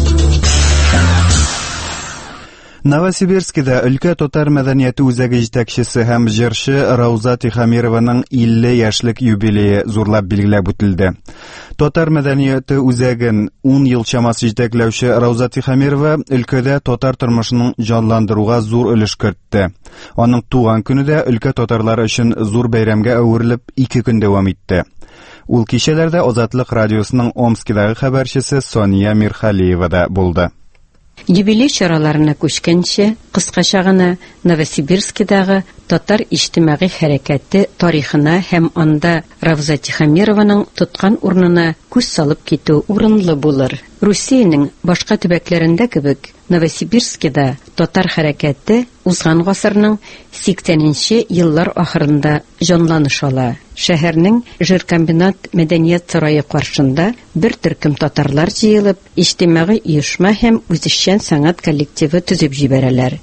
[SPEAKER 1] Новосибирскида өлкә татар мәдәнияте үзәге җитәкчесе һәм җырчы Рауза Тихамированың 50 яшьлек юбилее зурлап билгеләп үтелде. Татар мәдәнияте үзәген 10 ел чамасы җитәкләүче Рауза Тихамирова өлкәдә татар тормышының җанландыруга зур өлеш кертте. Аның туган көне дә өлкә татарлары өчен зур бәйрәмгә әверелеп 2 көн дәвам итте. Ул кичәләрдә Азатлык радиосының Омскидагы хәбәрчесе Сония Мирхалиева да булды.
[SPEAKER 23] Юбилей чараларына күчкәнче, кыскача гына Новосибирскидагы татар иҗтимагый хәрәкәте тарихына һәм анда Рауза Тихамированың тоткан урынына күз салып китү урынлы булыр. Русиянең башка төбәкләрендә кебек, Новосибирскида татар хәрәкәте узган гасырның 80нче еллар ахырында җанланыш ала. Шәһәрнең Жиркомбинат мәдәният сарае каршында бер төркем татарлар җыелып, иҗтимагый оешма һәм үзешчән сәнгать коллективы төзеп җибәрәләр.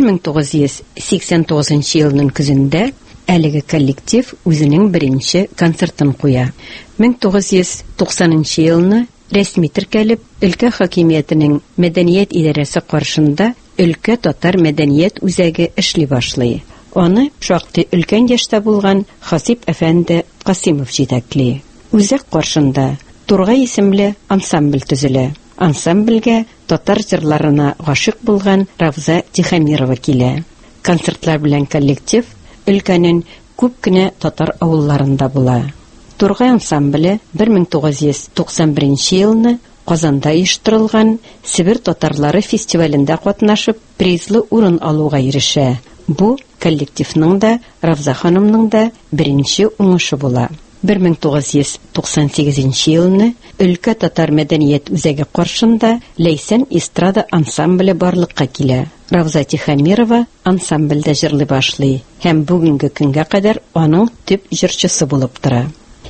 [SPEAKER 23] 1989 елның көзендә әлеге коллектив үзенең беренче концертын куя. 1990 елны рәсми теркәлеп, өлкә хакимиятенең мәдәният идарәсе каршында өлкә татар мәдәният үзәге эшли башлый. Аны шактый өлкән яшьтә булган Хасип әфәнде Касимов җитәкли. Үзәк каршында Тургай исемле ансамбль төзелә. Ансамбльгә татар җырларына гашыйк булган Равза Тихомирова килә. Концертлар белән коллектив өлкәнең күп кенә татар авылларында була. Тургай ансамбле 1991 елны Казанда оештырылган Сибир татарлары фестивалендә катнашып, призлы урын алуга ирешә. Бу коллективның да, Равза ханымның да беренче уңышы була. 1998 елны өлкә татар мәдәният үзәге каршында Ләйсән эстрада ансамбле барлыкка килә. Равза Тихомирова ансамбльдә җырлый башлый һәм бүгенге көнгә кадәр аның төп җырчысы булып тора.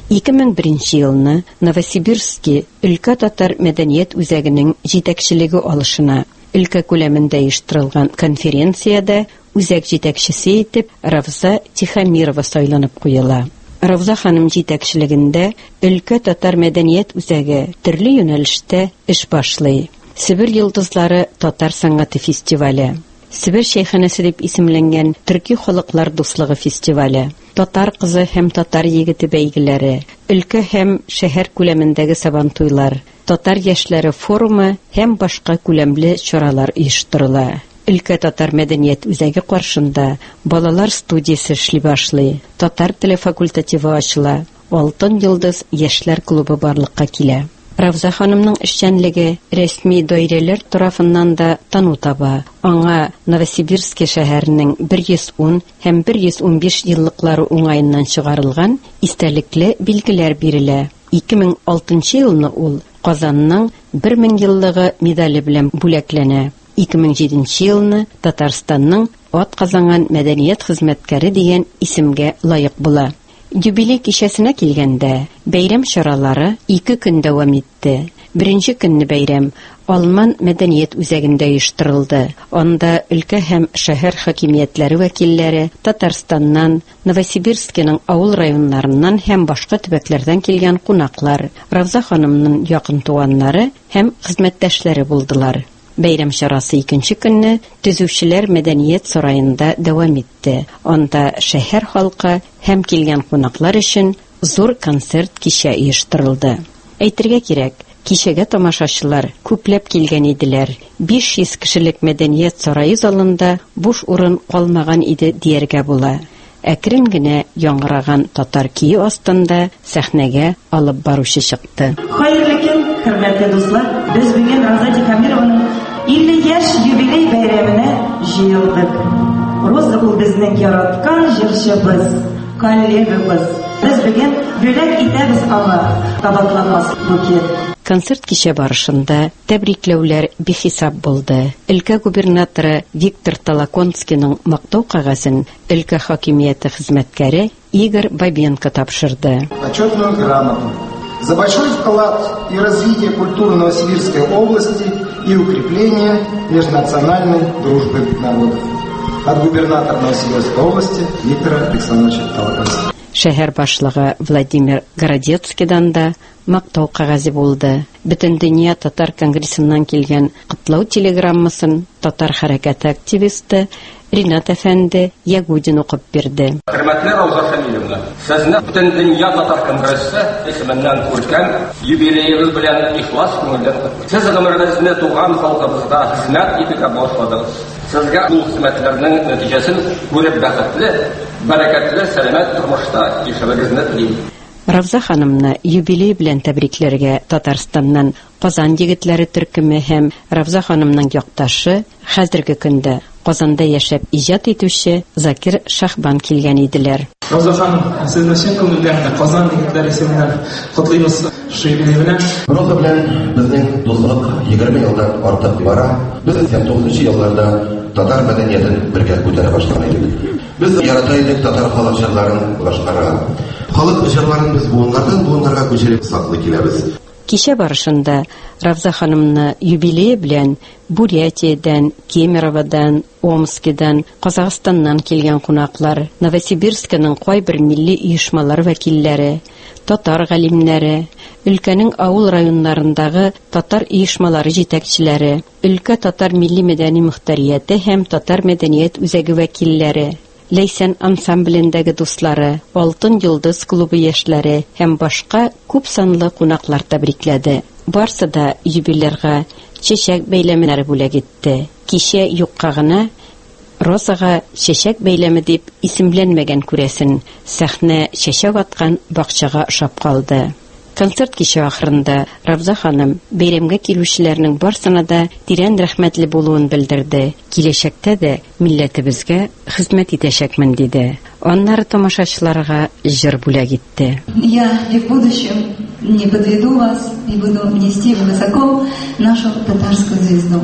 [SPEAKER 23] 2001 елны Новосибирский өлкә татар мәдәният үзәгенең җитәкчелеге алышына өлкә күләмендә оештырылган конференциядә үзәк җитәкчесе итеп Равза Тихомирова сайланып куела. Равза ханым җитәкчелегендә өлкә татар мәдәният үзәге төрле юнәлештә эш башлый. Сибир йолдызлары татар сәнгате фестивале, Сибир шәйханәсе дип исемләнгән төрки халыклар дуслыгы фестивале, татар кызы һәм татар егете бәйгеләре, өлкә һәм шәһәр күләмендәге сабантуйлар, татар яшьләре форумы һәм башка күләмле чаралар оештырыла. Өлкә татар мәдәният үзәге каршында балалар студиясе эшли башлый, татар теле факультативы ачыла, Алтын йолдыз яшьләр клубы барлыкка килә. Равза ханымның эшчәнлеге рәсми даирәләр тарафыннан да тану таба. Аңа Новосибирский шәһәренең 110 һәм 115 еллыклары уңаеннан чыгарылган истәлекле билгеләр бирелә. 2006 елны ул Казанның 1000 еллыгы медале белән бүләкләнә. 2007 елны Татарстанның атказанган мәдәният хезмәткәре дигән исемгә лаек була. Юбилей кичәсенә килгәндә бәйрәм чаралары 2 көн дәвам итте. Беренче көнне бәйрәм Алман мәдәният үзәгендә оештырылды. Анда өлкә һәм шәһәр хакимиятләре вәкилләре Татарстаннан, Новосибирскиның авыл районнарыннан һәм башка төбәкләрдән килгән кунаклар, Равза ханымның якын туганнары һәм хезмәттәшләре булдылар. Бәйрәм чарасы 2нче көнне төзүчеләр мәдәният сараенда дәвам итте. Анда шәһәр халкы һәм килгән кунаклар өчен зур концерт кичә оештырылды. Әйтергә кирәк, кичәгә тамашачылар күпләп килгән иделәр. 500 кешелек мәдәният сарае залында буш урын калмаган иде дияргә була. Әкрен генә яңгыраган татар кие астында сәхнәгә алып баручы чыкты.
[SPEAKER 5] Хәерле көн, хөрмәтле дуслар. Без бүген Равза Тихомированың 50 яшь юбилей бәйрәменә җыелдык. Роза ул безнең яраткан җырчыбыз, коллегабыз. Без бүген бүләк итәбез аңа табакланмас букет.
[SPEAKER 23] Концерт кичә барышында тәбрикләүләр бихисап булды. Өлкә губернаторы Виктор Толоконскийның мактау кагазын өлкә хакимияте хезмәткәре Игорь Бабенко тапшырды.
[SPEAKER 8] Почетную грамоту за большой вклад и развитие культуры Новосибирской области и укрепление межнациональной дружбы народов. От губернатора Новосибирской области Виктора Александровича Толоконского.
[SPEAKER 23] Шәһәр башлыгы Владимир Городецкийдан да мактау кагазе булды. Бөтен дөнья татар конгрессыннан килгән котлау телеграммасын татар хәрәкәте активисты Ринат әфәнде Ягудин укып бирде.
[SPEAKER 9] Хөрмәтле Рауза Хәмиловна, сезне бөтен дөнья татар конгрессы исеменнән күркәм юбилеегыз белән ихлас күңелдән котлыйм. Сез гомерегезне туган халкыбызга хезмәт итәргә башладыгыз. Сезгә бу хезмәтләрнең нәтиҗәсен күреп бәхетле, бәрәкәтле, сәламәт тормышта яшәвегезне телим.
[SPEAKER 23] Равза ханымны юбилей белән тәбрикләргә Татарстаннан Казан егетләре төркеме һәм Равза ханымның якташы хәзерге көндә Казанда яшәп иҗат итүче Закир Шахбан килгән иделәр.
[SPEAKER 20] Роза ханым, сезне чын күңелдән Казан егетләре исеменнән котлыйбыз шигъри белән.
[SPEAKER 10] Роза белән безнең дуслык 20 елдан артык бара. Без 89 елларда татар мәдәниятен бергә күтәрә башлаган идек. Без ярата идек татар халык җырларын башкара. Халык җырларын без буыннарга күчереп саклый киләбез.
[SPEAKER 23] Кичә барышында Равза ханымны юбилее белән Бурятиядән, Кемероводан, Омскидан, Казахстаннан килгән кунаклар, Новосибирскның кайбер милли оешмалар вәкилләре, татар галимнәре, өлкәнең авыл районнарындагы татар оешмалары җитәкчеләре, өлкә татар милли мәдәни мөхтәрияте һәм татар мәдәният үзәге вәкилләре, Лейсән ансамблендәге дуслары, Алтын йолдыз клубы яшьләре һәм башка күп санлы кунаклар тәбрикләде. Барсы да юбилейга чәчәк бәйләмнәре бүләк итте. Кичә юкка гына Розага чәчәк бәйләме дип исемләнмәгән күрәсен, сәхнә чәчәк аткан бакчага ошап калды. Концерт кичә ахырында Равза ханым бәйрәмгә килүчеләрнең барсына да тирән рәхмәтле булуын белдерде. Киләчәктә дә милләтебезгә хезмәт итәчәкмен диде. Аннары тамашачыларга җыр бүләк итте.
[SPEAKER 11] Я и в будущем не подведу вас и буду нести высоко нашу татарскую звезду.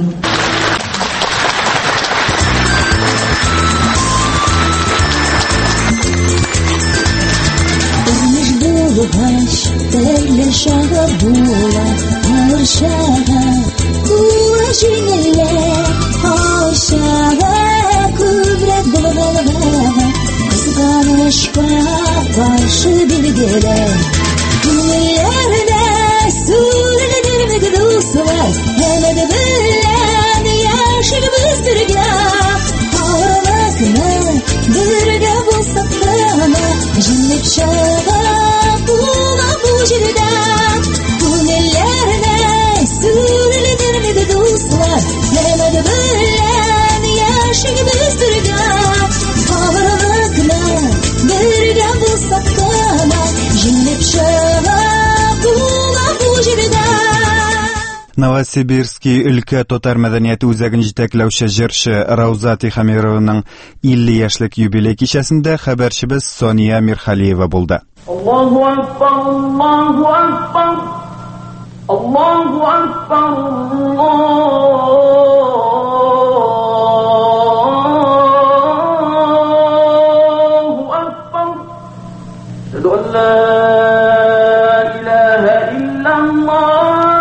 [SPEAKER 13] Telli şaha bula, her şaha bula jinelle, aşağı kıvrak bala, kıskanışka karşı bilgele. Güllerine sürünür mü dostlar, hemen bilen yaşımız birge. Ağırlıkla birge bulsak dama, cennet şaha bula bu jirda. Güllerine sürünür mü dostlar, hemen bilen yaşımız birge. Ağırlıkla birge bulsak dama, cennet şaha bula bu jirda.
[SPEAKER 1] Новосибирский өлкә татар мәдәнияте үзәген җитәкләүче җырчы Рауза Тихамированың 50 яшьлек юбилей кичәсендә хәбәрчебез Сония Мирхалиева булды.
[SPEAKER 24] Аллаһу акбар, Аллаһу акбар. Аллаһу акбар. Аллаһу акбар. Әшһәдү ан ла илаһа иллаллаһ.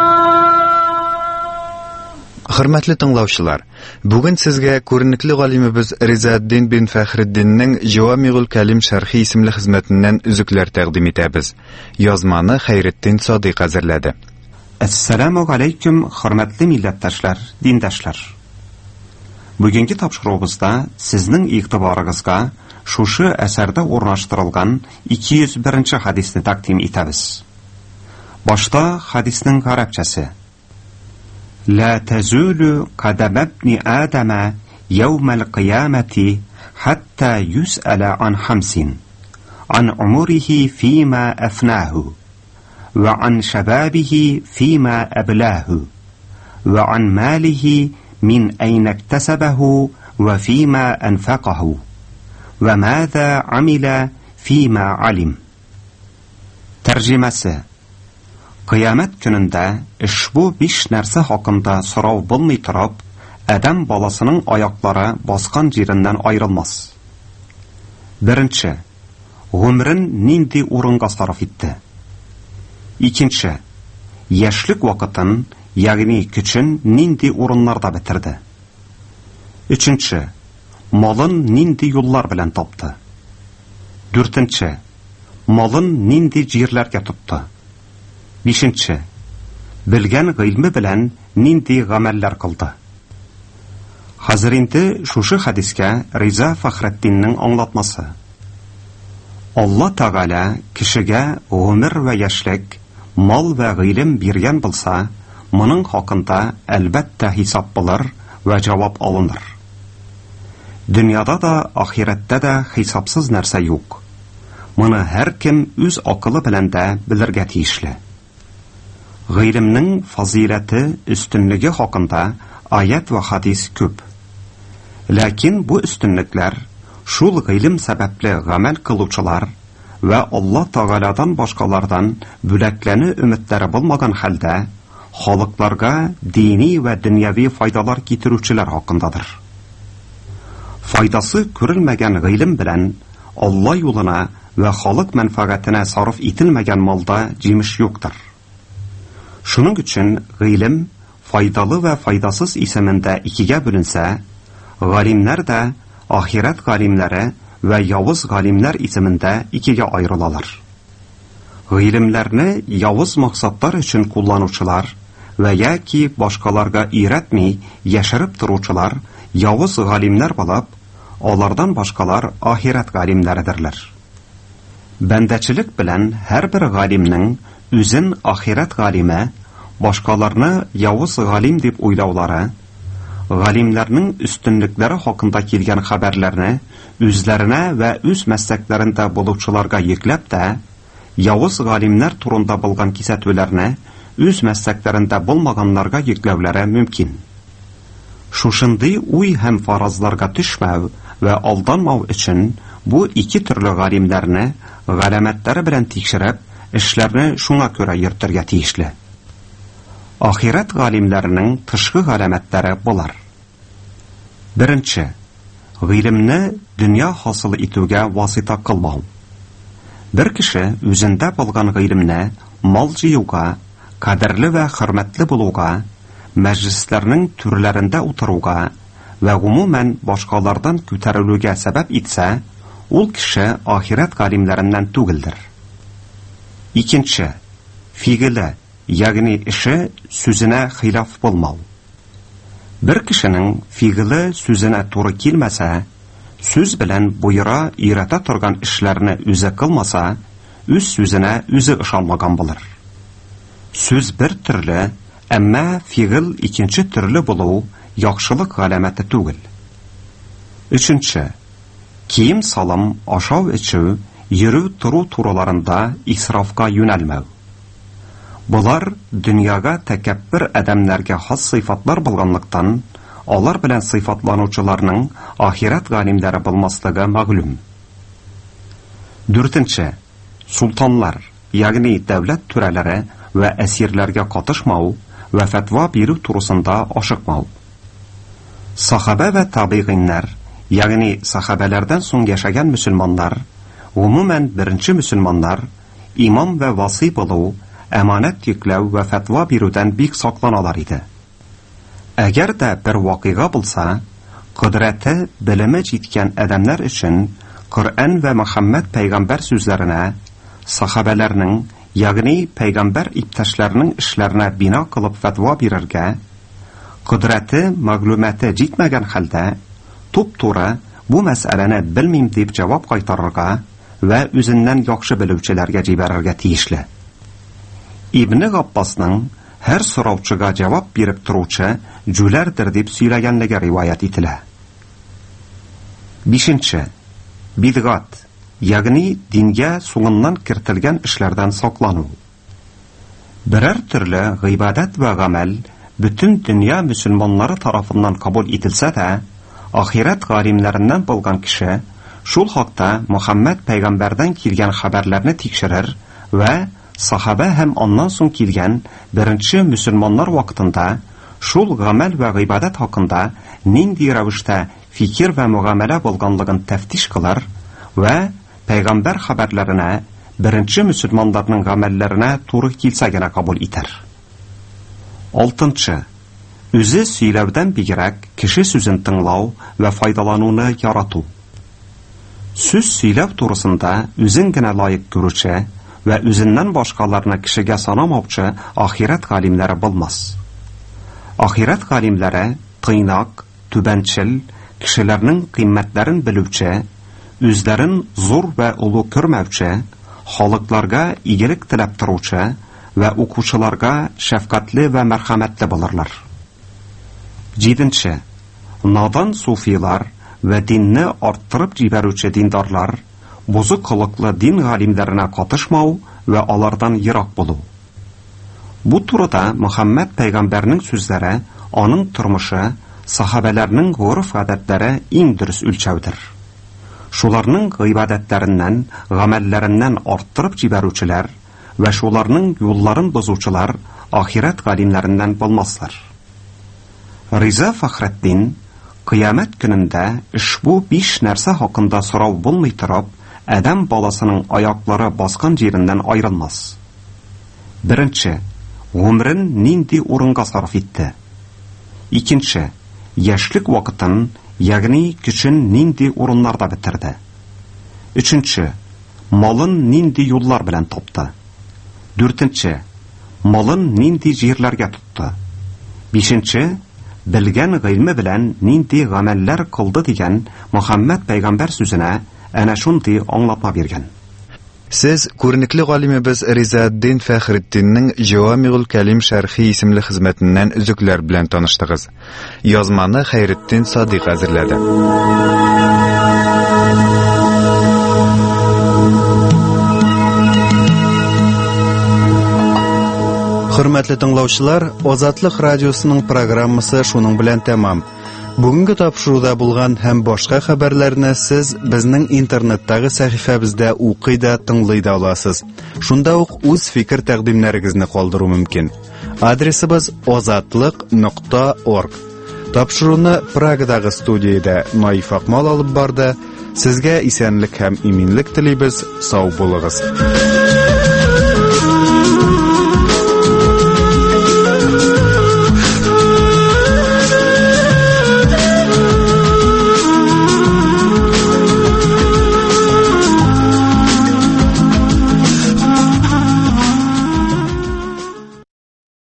[SPEAKER 1] Хөрмәтле тыңлаучылар, бүген сезгә күренекле галимебез Ризаэддин бин Фәхреддиннең Җавамигул Калим шәрхи исемле хезмәтеннән үзекләр тәкъдим итәбез. Язманы Хәйретдин Садыйк әзерләде.
[SPEAKER 25] Ассаламу алейкум, хөрмәтле милләттәшләр, диндәшләр. Бүгенге тапшыруыбызда сезнең игътибарыгызга шушы әсәрдә урнаштырылган 201-нче хадисне тәкъдим итәбез. Башта хадиснең гарәпчәсе: لا تزول قدم ابن آدم يوم القيامة حتى يسأل عن خمس: عن عمره فيما أفناه، وعن شبابه فيما أبلاه، وعن ماله من أين اكتسبه وفيما أنفقه، وماذا عمل فيما علم. ترجمة: Кыямәт көнендә ошбу 5 нәрсә хакында сорау булмый торып, адам баласының аяклары баскан җиреннән аерылмас. Беренче, гомерен нинди урынга сарыф итте. Икенче, яшьлек вакытын, ягъни көчен нинди урыннарда бетерде. Üçенче, малын нинди юллар белән тапты. Дүртенче, малын нинди җирләргә тотты. Бишенче, белгән гыйльме белән нинди гамәлләр кылды. Хәзер инде шушы хадискә Риза Фәхретдиннең аңлатмасы. Алла Тәгалә кешегә гомер вә яшьлек, мал вә гыйлем биргән булса, моның хакында әлбәттә хисап булыр вә җавап алыныр. Дөньяда да, ахирәттә дә хисапсыз нәрсә юк. Моны һәркем үз акылы белән дә белергә тиешле. Гыйлемнең фазилаты, өстенлеге хакында аят ва хадис күп. Ләкин бу өстенлекләр Шул гыйлем сәбәпле гамәл кылучылар ва Алла Тәгаладан башкалардан бүләкләне өметләре булмаган хәлдә халыкларга дини ва дөньяви файдалар китерүчеләр хакындадыр. Файдасы күрелмәгән гыйлем белән Алла юлына ва халык мәнфәгатенә сарыф ителмәгән малда җимеш юктыр. Шуның өчен гыйлем файдалы ва файдасыз исемендә икегә бүленсә, галимнәр дә ахират галимнәре ва явыз галимнәр исемендә икегә аерылалар. Гыйлемләрне явыз максатлар өчен кулланучылар ва яки башкаларга өйрәтми яшереп торучылар явыз галимнәр булып, алардан башкалар ахират галимнәрдерләр. Бәндәчелек белән һәрбер галимнең үзен ахират галиме, башкаларны явыз галим дип уйлаулары, галимнәрнең өстенлекләре хакында килгән хәбәрләрне үзләренә ва үз мәсләкләрендә булучыларга йөкләп тә, явыз галимнәр турында булган кисәтүләрне үз мәсләкләрендә булмаганнарга йөкләүләре мөмкин. Шушындый уй һәм фаразларга төшмәү ва алданмау өчен бу ике төрле галимнәрне галәмәтләре белән тикшереп, эшләрне шуңа күрә йөртергә тиешле. Ахират галимләренең тышкы галәмәтләре булар. Беренче, гыйлемне дөнья хасыл итүгә васыта кылмау. Бер кеше үзендә булган гыйлемне мал җыюга, кадерле ва хөрмәтле булуга, мәҗлесләрнең түрләрендә утыруга ва гомумән башкалардан күтәрелүгә сәбәп итсә, ул кеше ахират галимләреннән түгелдер. Икенче, фигыле, ягъни эше сүзенә хилаф булмау. Бер кешенең фигыле сүзенә туры килмәсә, сүз белән буйра өйрәтә торган эшләрне үзе кылмаса, үз сүзенә үзе ышанмаган булыр. Сүз бер төрле, әмма фигыл икенче төрле булу яхшылык галәмәте түгел. Өченче, кием салым, ашау эчү, йөрү туру турыларында исрафка юнәлмәү. Булар дөньяга тәкәббер адәмнәргә хас сыйфатлар булганлыктан, алар белән сыйфатланучыларның ахират галимләре булмаслыгы мәгълүм. Дүртенче, султанлар, ягъни дәүләт түрәләре ва әсирләргә катышмау ва фәтва бирү турысында ашыкмау. Сахаба ва табигиннәр, ягъни сахабалардан соң яшәгән мөселманнар, гомумән беренче мөселманнар, имам ва васи булу, әманәт йөкләү ва фәтва бирүдән бик сакланалар иде. Әгәр дә бер вакыйга булса, кудрәте, белеме җиткән адәмнәр өчен Коръән ва Мөхәммәд пәйгамбәр сүзләренә, сахабаларның, ягъни пәйгамбәр иптәшләренең эшләренә бина кылып фәтва бирергә, кудрәте, мәгълүматы җитмәгән хәлдә, туп-туры бу мәсьәләне белмим дип җавап кайтарырга ва үзеннән яхшы белүчеләргә җибәрергә тиешле. Ибн Габбасның һәр сораучыга җавап биреп торучы җүләрдер дип сөйләгәнлеге риваят ителә. 5. Бидгат, ягъни дингә суңыннан кертелгән эшләрдән саклану. Берәр төрле гыйбадат ва гамәл бүтән дөнья мөселманнары тарафыннан кабул ителсә дә, ахират галимләреннән булган кеше шул хакта Мөхәммәд пәйгамбәрдән килгән хәбәрләрне тикшерер ва сахаба һәм аннан соң килгән беренче мөселманнар вакытында шул гамәл ва гыйбадат хакында нинди рәвештә фикер ва мугамәлә булганлыгын тәфтиш кылар ва пәйгамбәр хәбәрләренә беренче мөселманнарның гамәлләренә туры килсә генә кабул итәр. 6. Үзе сөйләүдән бигрәк кеше сүзен тыңлау ва файдалануны ярату. Сүз сөйләү турысында үзен генә лаек күрүче ва үзеннән башкаларны кешегә санамаучы ахират галимләре булмас. Ахират галимләре тыйнак, түбәнчел, кешеләрнең кыйммәтләрен белүче, үзләрен зур ва улы күрмәүче, халыкларга игелек теләп торучы ва укучыларга шәфкатьле ва мәрхәмәтле булырлар. 7. Надан суфилар ва динне арттырып җибәрүче диндарлар бузык кылыклы дин галимләренә катышмау ва алардан ерак булу. Бу турыда Мөхәммәд пәйгамбәрнең сүзләре, аның тормышы, сахабаларның гореф гадәтләре иң дөрес үлчәүдер. шуларның гыйбадәтләреннән, гамәлләреннән арттырып җибәрүчеләр ва шуларның юлларын бозучылар ахират галимнәреннән булмаслар. Риза Фахретдин Кыямәт көнендә ушбу 5 нәрсә хакында сорау булмый торып, адам баласының аяклары баскан җиреннән айрылмас. Беренче, гомерен нинди урынга сарыф итте? Икенче, яшьлек вакытын, ягъни көчен нинди урыннарда бетерде? Üçенче, малын нинди юллар белән тапты? Дүртенче, малын нинди җирләргә тотты? Бишенче, белгән гыйльме белән нинди гамәлләр кылды дигән Мөхәммәд пәйгамбәр сүзенә әнә шундый аңлатма биргән.
[SPEAKER 1] Сез күренекле галимебез Ризаэддин Фәхретдиннең Җавамигул Кәлим шәрхи исемле хезмәтеннән үзекләр белән таныштыгыз. Язманы Хәйретдин Садыйк әзерләде. Хөрмәтле тыңлаучылар, Азатлык радиосының программасы шуның белән тәмам. Бүгенге тапшыруда булган һәм башка хәбәрләрне сез безнең интернеттагы сәхифәбездә укый да, тыңлый да аласыз. Шунда ук үз фикер тәкъдимнәрегезне калдыру мөмкин. Адресыбыз azatlyk.org. Тапшыруны Прагадагы студиядә Наиф Акмал алып барды. Сезгә исәнлек һәм иминлек телибез. Сау булыгыз.